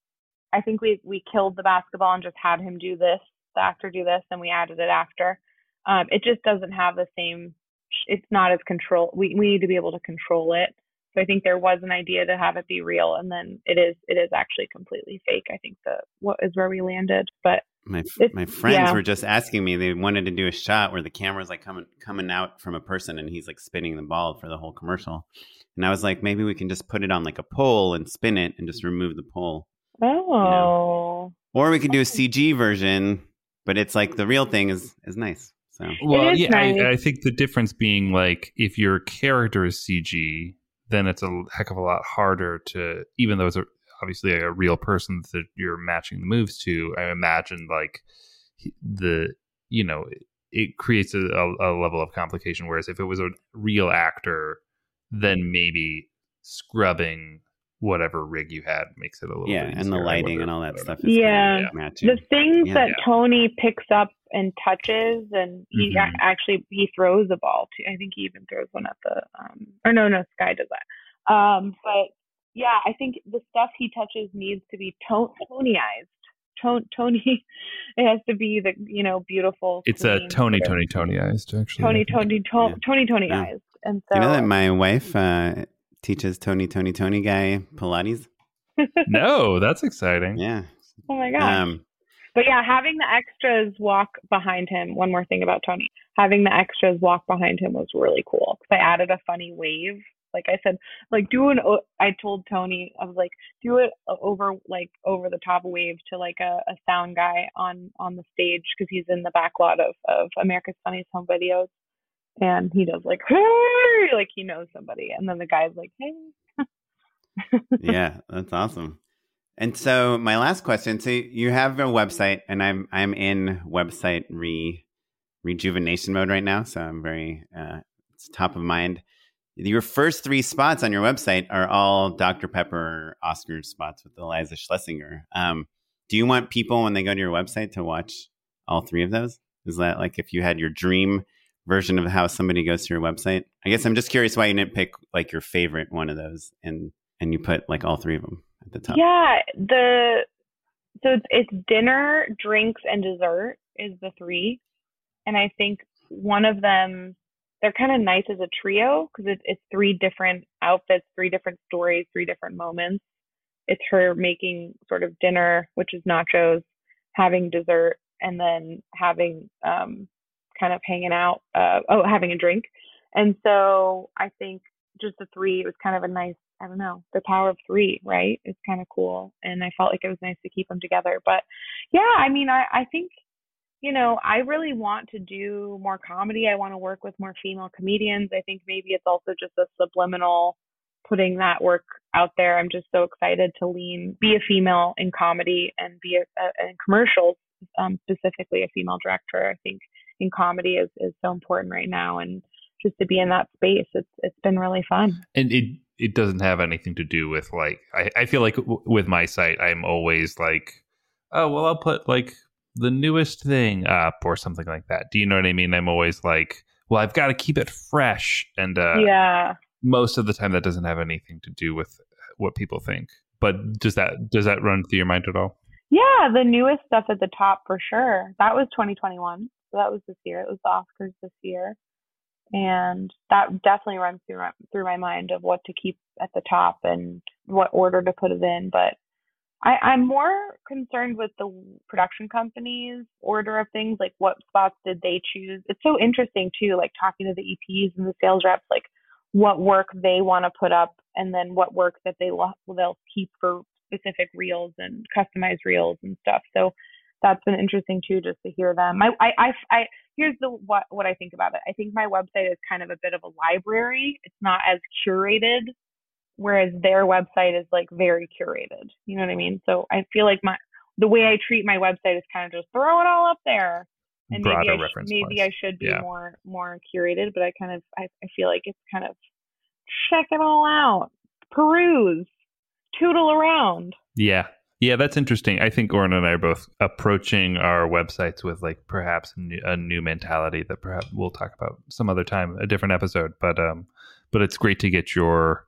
I think we we killed the basketball and just had him do this, the actor do this, and we added it after. Um, it just doesn't have the same, it's not as control, we, we need to be able to control it. So I think there was an idea to have it be real, and then it is it is actually completely fake. I think the what is where we landed, but my it's, my friends yeah. were just asking me. They wanted to do a shot where the camera's like coming coming out from a person, and he's like spinning the ball for the whole commercial. And I was like, maybe we can just put it on like a pole and spin it, and just remove the pole. Oh, you know? Or we could do a C G version, but it's like the real thing is is nice. So well, yeah, nice. I, I think the difference being like if your character is C G, then it's a heck of a lot harder to, even though it's a, obviously a real person that you're matching the moves to. I imagine like the, you know, it, it creates a, a level of complication. Whereas if it was a real actor, then maybe scrubbing whatever rig you had makes it a little yeah, bit easier. and the lighting and all that stuff. Is yeah, kind of matching. the things yeah. that yeah. Tony picks up and touches, and he Mhm. a- actually he throws a ball too. I think he even throws one at the um or no no Sky does that. Um, but yeah, I think the stuff he touches needs to be to- Tonyized. Tony, Tony, it has to be the you know beautiful. It's a clean, Tony, sort of- Tony, Tonyized actually. Tony, Tony, to- Yeah. Tony, Tonyized, Yeah. and so You know that my wife uh, teaches Tony Tony Tony guy Pilates. No, that's exciting. Yeah. oh my gosh. Um, But yeah, having the extras walk behind him. One more thing about Tony, having the extras walk behind him was really cool because I added a funny wave. Like I said, like do an. I told Tony, I was like, do it over like over the top wave to like a, a sound guy on on the stage because he's in the backlot of of America's Funniest Home Videos, and he does like hey, like he knows somebody, and then the guy's like hey. yeah, that's awesome. And so my last question, so you have a website, and I'm I'm in website re rejuvenation mode right now, so I'm very uh, it's top of mind. your first three spots on your website are all Doctor Pepper Oscar spots with Iliza Shlesinger. Um, do you want people, when they go to your website, to watch all three of those? Is that like if you had your dream version of how somebody goes to your website? I guess I'm just curious why you didn't pick like your favorite one of those and and you put like all three of them at the top. Yeah, the so it's, it's dinner, drinks, and dessert is the three, and I think one of them, they're kind of nice as a trio because it's it's three different outfits, three different stories, three different moments. It's her making sort of dinner, which is nachos, having dessert, and then having um, kind of hanging out, uh, oh, having a drink. And so I think just the three, it was kind of a nice, I don't know, the power of three, right? It's kind of cool. And I felt like it was nice to keep them together. But yeah, I mean, I, I think, you know, I really want to do more comedy. I want to work with more female comedians. I think maybe it's also just a subliminal putting that work out there. I'm just so excited to lean, be a female in comedy and be a, a in commercials, um, specifically a female director. I think in comedy is, is so important right now. And just to be in that space, it's it's been really fun. And it it doesn't have anything to do with like, I, I feel like w- with my site, I'm always like, oh, well, I'll put like the newest thing up or something like that. Do you know what I mean? I'm always like, well, I've got to keep it fresh. And uh, yeah, most of the time that doesn't have anything to do with what people think. But does that does that run through your mind at all? Yeah, the newest stuff at the top for sure. That was twenty twenty-one. So that was this year. It was the Oscars this year. And that definitely runs through my, through my mind of what to keep at the top and what order to put it in. But I, I'm more concerned with the production company's order of things, like what spots did they choose? It's so interesting too, like talking to the E Ps and the sales reps, like what work they want to put up and then what work that they lo- they'll keep for specific reels and customized reels and stuff. So that's been interesting too, just to hear them. I, I, I, I here's the what what I think about it. I think my website is kind of a bit of a library. It's not as curated, whereas their website is like very curated. You know what I mean? So I feel like my the way I treat my website is kind of just throw it all up there. And Broader maybe I, reference maybe points. I should be Yeah. more more curated, but I kind of I, I feel like it's kind of check it all out, peruse, tootle around. Yeah. Yeah, that's interesting. I think Oren and I are both approaching our websites with like perhaps a new, a new mentality that perhaps we'll talk about some other time, a different episode. But um, but it's great to get your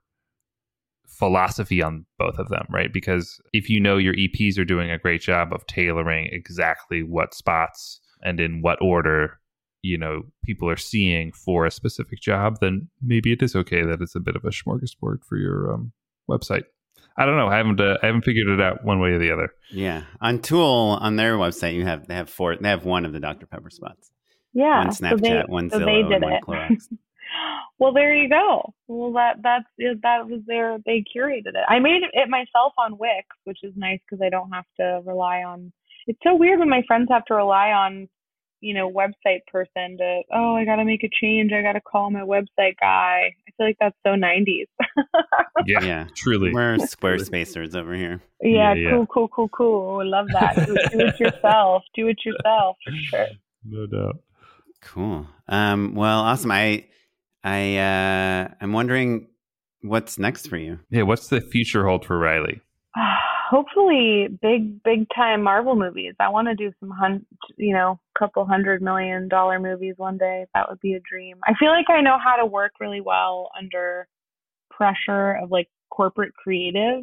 philosophy on both of them, right? Because if you know your E Ps are doing a great job of tailoring exactly what spots and in what order, you know, people are seeing for a specific job, then maybe it is okay that it's a bit of a smorgasbord for your um, website. I don't know. I haven't. Uh, I haven't figured it out one way or the other. Yeah, on Tool on their website, you have they have four. They have one of the Doctor Pepper spots. Yeah, One so Snapchat, they, one so Zillow, they did and one it. Clorox. Well, there you go. Well, that that's that was their they curated it. I made it myself on Wix, which is nice because I don't have to rely on. It's so weird when my friends have to rely on, you know, website person to. Oh, I got to make a change. I got to call my website guy. I feel like that's so nineties. Yeah, Yeah, truly. We're Squarespacers over here. Yeah, Yeah, yeah. cool, cool, cool, cool. I love that. Do, do it yourself. Do it yourself for sure. No doubt. Cool. Um, well, awesome. I, I, uh, I'm wondering what's next for you. Yeah, what's the future hold for Riley? Hopefully, big, big time Marvel movies. I want to do some, hun- you know, couple hundred million dollar movies one day. That would be a dream. I feel like I know how to work really well under pressure of like corporate creative,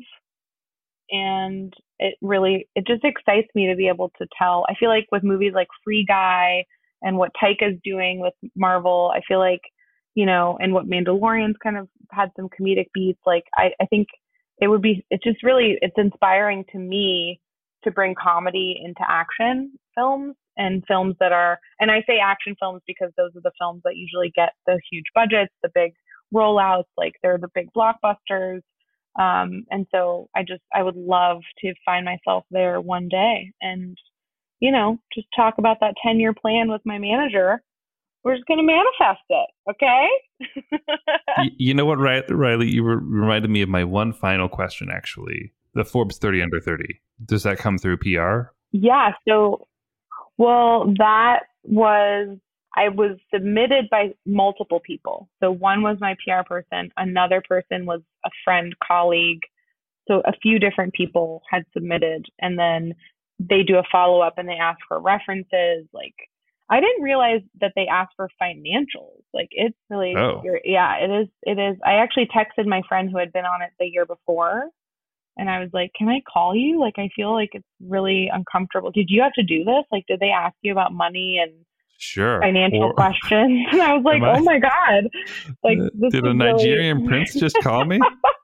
and it really, it just excites me to be able to tell. I feel like with movies like Free Guy and what Taika's doing with Marvel, I feel like, you know, and what Mandalorian's kind of had some comedic beats. Like, I, I think it would be, it's just really, it's inspiring to me to bring comedy into action films and films that are, and I say action films because those are the films that usually get the huge budgets, the big rollouts, like they're the big blockbusters. Um, and so I just, I would love to find myself there one day and, you know, just talk about that ten year plan with my manager. We're just going to manifest it. Okay. Y- you know what, Ri- Riley, you re- reminded me of my one final question, actually. The Forbes thirty under thirty. Does that come through P R? Yeah. So, well, that was, I was submitted by multiple people. So one was my P R person, another person was a friend, colleague. So a few different people had submitted, and then they do a follow up and they ask for references. Like, I didn't realize that they ask for financials. Like, it's really, oh. yeah, it is. It is. I actually texted my friend who had been on it the year before, and I was like, can I call you? Like, I feel like it's really uncomfortable. Did you have to do this? Like, did they ask you about money and sure financial or, questions? And I was like, I, oh my God. Like, this did a Nigerian really... prince just call me?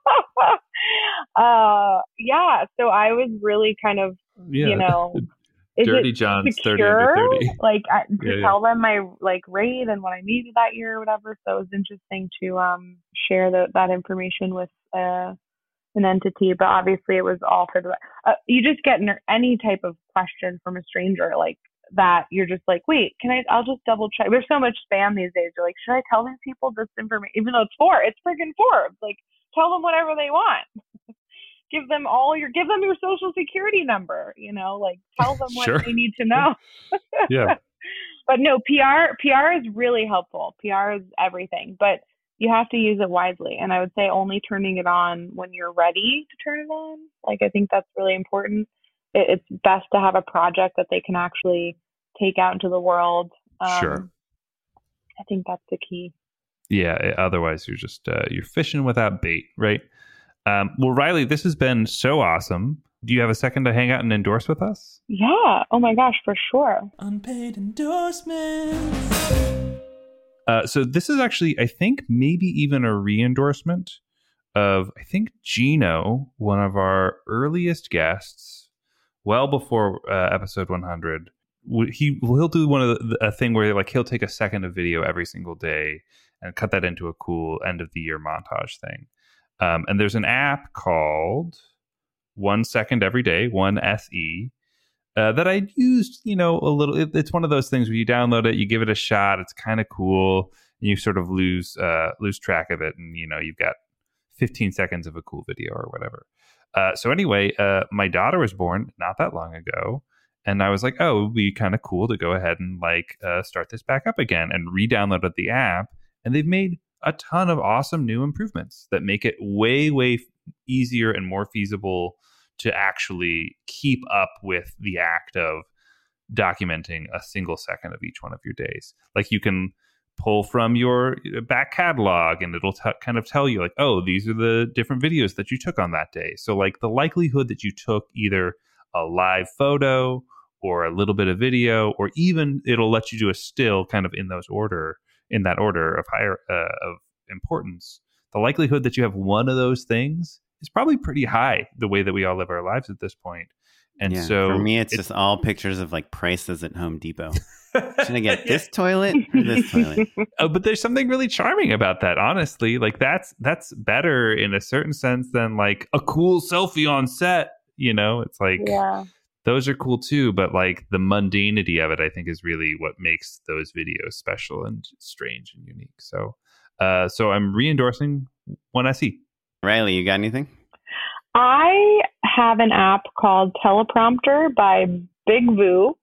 uh, yeah. So I was really kind of, yeah. you know, is Dirty it John's secure? thirty under thirty. Like, I, to yeah, tell yeah. them my like rate and what I needed that year or whatever. So it was interesting to um share the, that information with uh, an entity. But obviously, it was all for the. Uh, you just get any type of question from a stranger like that. You're just like, wait, can I? I'll just double check. There's so much spam these days. You're like, should I tell these people this information? Even though it's for it's freaking Forbes. Like, tell them whatever they want. Give them all your, give them your social security number, you know, like tell them what sure. they need to know. Yeah. But no, P R, P R is really helpful. P R is everything, but you have to use it wisely. And I would say only turning it on when you're ready to turn it on. Like, I think that's really important. It, it's best to have a project that they can actually take out into the world. Um, sure. I think that's the key. Yeah. Otherwise you're just, uh, you're fishing without bait, right? Um, well, Riley, this has been so awesome. Do you have a second to hang out and endorse with us? Yeah. Oh my gosh, for sure. Unpaid endorsements. Uh, so this is actually, I think, maybe even a re-endorsement of, I think, Gino, one of our earliest guests, well before uh, episode one hundred. He he'll do one of the, a thing where like he'll take a second of video every single day and cut that into a cool end of the year montage thing. Um, and there's an app called One Second Every Day, one S E, uh, that I used, you know, a little. It, it's one of those things where you download it, you give it a shot. It's kind of cool. And you sort of lose uh, lose track of it. And, you know, you've got fifteen seconds of a cool video or whatever. Uh, so anyway, uh, my daughter was born not that long ago. And I was like, oh, it would be kind of cool to go ahead and like uh, start this back up again, and re-downloaded the app. And they've made a ton of awesome new improvements that make it way, way easier and more feasible to actually keep up with the act of documenting a single second of each one of your days. Like, you can pull from your back catalog and it'll t- kind of tell you like, oh, these are the different videos that you took on that day. So like the likelihood that you took either a live photo or a little bit of video, or even it'll let you do a still kind of in those order, in that order of higher uh, of importance. The likelihood that you have one of those things is probably pretty high the way that we all live our lives at this point. And yeah, so for me, it's, it's just all pictures of like prices at Home Depot. Should I get this toilet or this toilet? Oh, but there's something really charming about that, honestly. Like that's that's better in a certain sense than like a cool selfie on set. You know, it's like, yeah. Those are cool too, but like the mundanity of it, I think, is really what makes those videos special and strange and unique. So, uh, so I'm re-endorsing one S E. Riley, you got anything? I have an app called Teleprompter by Big Vu,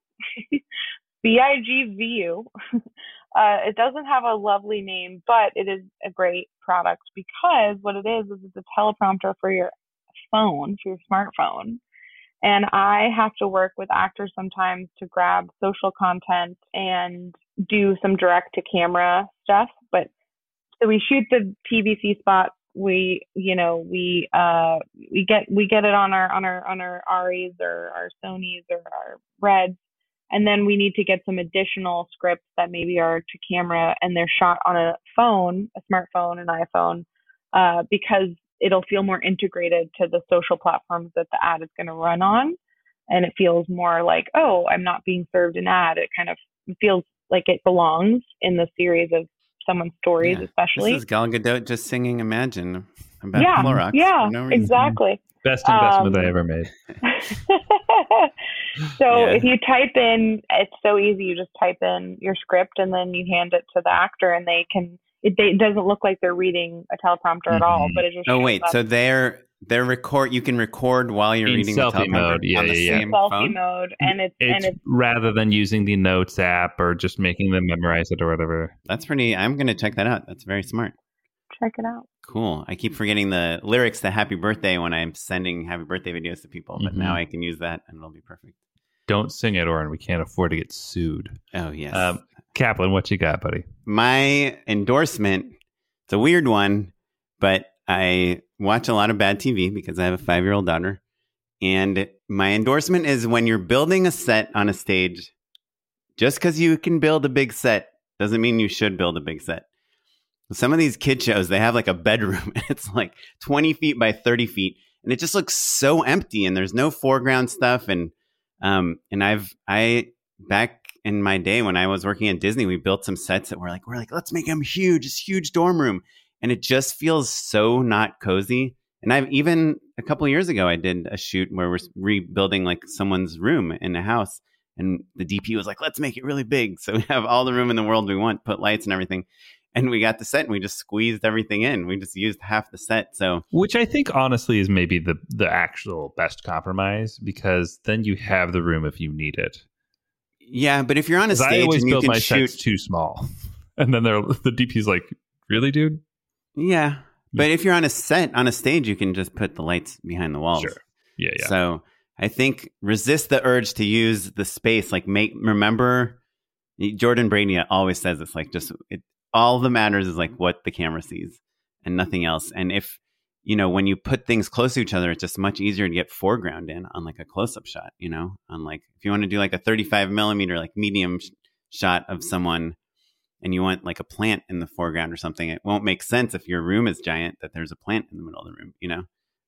B I G V U. Uh, it doesn't have a lovely name, but it is a great product because what it is is it's a teleprompter for your phone, for your smartphone. And I have to work with actors sometimes to grab social content and do some direct to camera stuff. But so we shoot the T V C spot. We, you know, we, uh, we get, we get it on our, on our, on our Aries or our Sonys or our Reds. And then we need to get some additional scripts that maybe are to camera and they're shot on a phone, a smartphone, an iPhone, uh, because it'll feel more integrated to the social platforms that the ad is going to run on. And it feels more like, oh, I'm not being served an ad. It kind of feels like it belongs in the series of someone's stories, yeah. This is Gal Gadot just singing Imagine about yeah, Clorox. Yeah, no exactly. Best investment um, I ever made. So yeah. if you type in, it's so easy. You just type in your script and then you hand it to the actor and they can, it, they, it doesn't look like they're reading a teleprompter mm-hmm. at all, but it just Oh, wait. up. So they're, they're record. You can record while you're In reading the selfie teleprompter mode. Yeah, on the yeah, yeah. same Selfie phone. mode, and it's, It's, and it's rather than using the Notes app or just making them memorize it or whatever. That's pretty. I'm going to check that out. That's very smart. check it out. Cool. I keep forgetting the lyrics to Happy Birthday when I'm sending Happy Birthday videos to people, but Mm-hmm. now I can use that and it'll be perfect. Don't sing it, Oren. We can't afford to get sued. Oh, yes. Um, Kaplan, what you got, buddy? My endorsement, it's a weird one, but I watch a lot of bad T V because I have a five-year-old daughter. And my endorsement is when you're building a set on a stage, just because you can build a big set doesn't mean you should build a big set. Some of these kid shows, they have like a bedroom and it's like twenty feet by thirty feet. And it just looks so empty and there's no foreground stuff. And um, and I've, I, back in my day when I was working at Disney, we built some sets that were like, we're like, let's make them huge, this huge dorm room. And it just feels so not cozy. And I've even a couple of years ago, I did a shoot where we're rebuilding like someone's room in a house. And the D P was like, let's make it really big. So we have all the room in the world we want, put lights and everything. And we got the set and we just squeezed everything in. We just used half the set. So, Which I think honestly is maybe the, the actual best compromise, because then you have the room if you need it. yeah, but if you're on a 'Cause I stage always and you build can my shoot, sets too small. And then they're, the D P's like, really, dude? yeah. But if you're on a set, on a stage, you can just put the lights behind the walls. Sure. Yeah, yeah. So I think resist the urge to use the space. Like make, remember, Jordan Brady always says this, like just, it, all that matters is like what the camera sees and nothing else. And if, you know, when you put things close to each other, it's just much easier to get foreground in on like a close-up shot, you know, on like, if you want to do like a thirty-five millimeter, like medium sh- shot of someone and you want like a plant in the foreground or something, it won't make sense if your room is giant that there's a plant in the middle of the room, you know?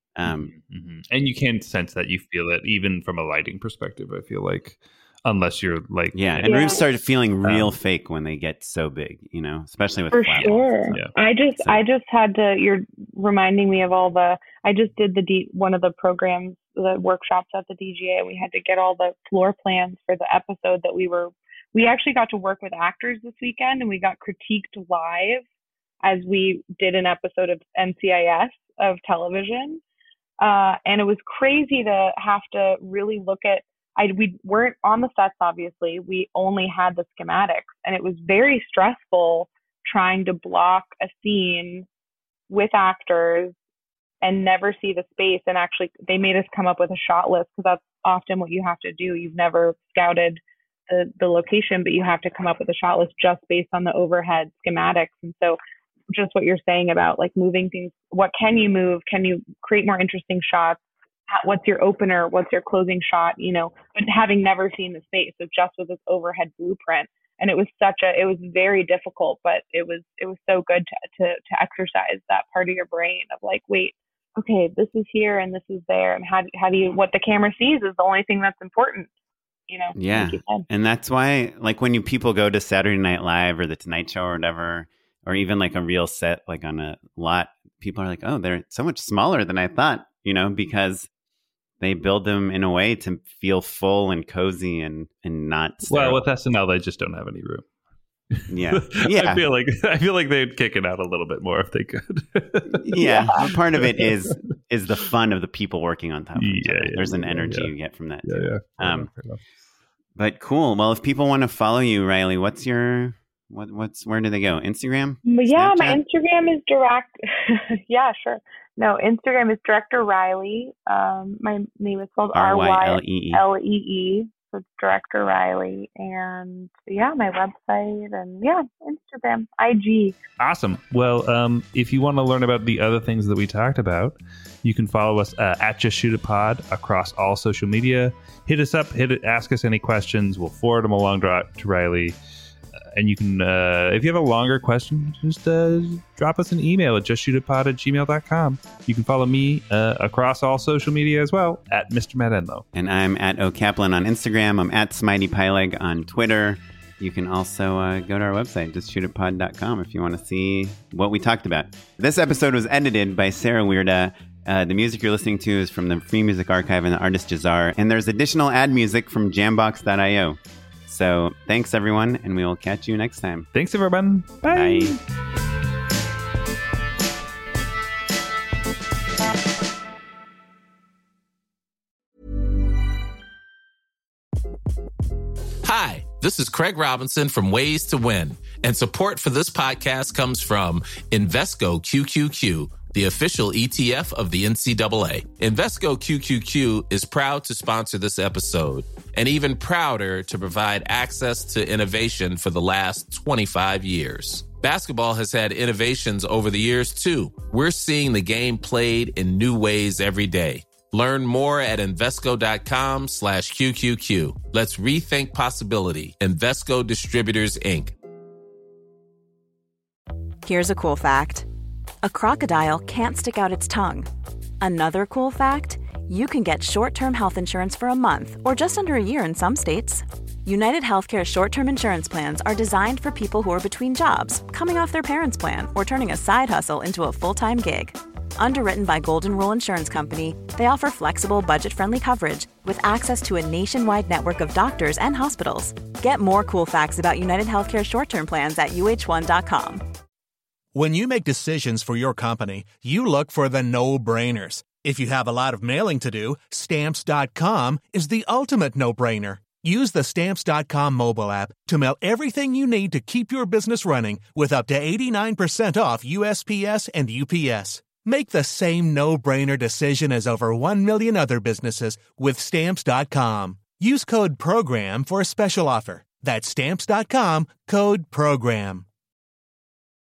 Um, mm-hmm. And you can sense that, you feel it even from a lighting perspective, I feel like, unless you're like, yeah. And Yeah. rooms start feeling real Um, fake when they get so big, you know, especially with For flat sure. walls. Yeah. I just So- I just had to you're reminding me of all the I just did the D, one of the programs, the workshops at the D G A, and we had to get all the floor plans for the episode that we were we actually got to work with actors this weekend, and we got critiqued live as we did an episode of N C I S of television. Uh, and it was crazy to have to really look at I we weren't on the sets, obviously. We only had the schematics, and it was very stressful trying to block a scene with actors and never see the space. And actually, they made us come up with a shot list, because that's often what you have to do. You've never scouted the, the location, but you have to come up with a shot list just based on the overhead schematics. And so just what you're saying about like moving things, what can you move? Can you create more interesting shots? What's your opener? What's your closing shot? You know, but having never seen the space, so just with this overhead blueprint, and it was such a, it was very difficult, but it was, it was so good to, to, to exercise that part of your brain of like, wait, okay, this is here and this is there, and how, how do you, what the camera sees is the only thing that's important, you know? Yeah. like you said. And that's why, like, when you people go to Saturday Night Live or The Tonight Show or whatever, or even like a real set, like on a lot, people are like, oh, they're so much smaller than I thought, you know, because they build them in a way to feel full and cozy and, and not sterile. well, with S N L, they just don't have any room. Yeah. Yeah. I feel like I feel like they'd kick it out a little bit more if they could. yeah. But part of it is is the fun of the people working on top of each Yeah, other. yeah, There's an yeah, energy yeah. you get from that. yeah, too. yeah. Fair Um, enough, fair enough. But cool. Well, if people want to follow you, Riley, what's your what what's where do they go? Instagram? But yeah, my Snapchat? Instagram is direct. yeah, sure. No, Instagram is Director Riley. Um, my name is spelled R R Y Y L E E. L E E. So it's Director Riley. And yeah, my website and yeah, Instagram, I G. Awesome. Well, um, if you want to learn about the other things that we talked about, you can follow us uh, at Just Shoot It Pod across all social media. Hit us up. Hit it. Ask us any questions. We'll forward them along to, to Riley. Uh, and you can, uh, if you have a longer question, just uh, drop us an email at justshootitpod at gmail dot com. You can follow me uh, across all social media as well at Mister Matt Enlow. And I'm at O Kaplan on Instagram. I'm at Smitey Pyleg on Twitter. You can also uh, go to our website, just shoot it pod dot com, if you want to see what we talked about. This episode was edited by Sarah Weirda. Uh, the music you're listening to is from the Free Music Archive and the artist Jazar. And there's additional ad music from jambox dot io. So thanks, everyone, and we will catch you next time. Thanks, everyone. Bye. Bye. Hi, this is Craig Robinson from Ways to Win, and support for this podcast comes from Invesco Q Q Q, the official E T F of the N C double A. Invesco Q Q Q is proud to sponsor this episode, and even prouder to provide access to innovation for the last twenty-five years. Basketball has had innovations over the years, too. We're seeing the game played in new ways every day. Learn more at Invesco.com slash QQQ. Let's rethink possibility. Invesco Distributors, Incorporated. Here's a cool fact. A crocodile can't stick out its tongue. Another cool fact, you can get short-term health insurance for a month or just under a year in some states. United Healthcare short-term insurance plans are designed for people who are between jobs, coming off their parents' plan, or turning a side hustle into a full-time gig. Underwritten by Golden Rule Insurance Company, they offer flexible, budget-friendly coverage with access to a nationwide network of doctors and hospitals. Get more cool facts about United Healthcare short-term plans at U H one dot com. When you make decisions for your company, you look for the no-brainers. If you have a lot of mailing to do, Stamps dot com is the ultimate no-brainer. Use the Stamps dot com mobile app to mail everything you need to keep your business running with up to eighty-nine percent off U S P S and U P S. Make the same no-brainer decision as over one million other businesses with Stamps dot com. Use code PROGRAM for a special offer. That's Stamps dot com, code PROGRAM.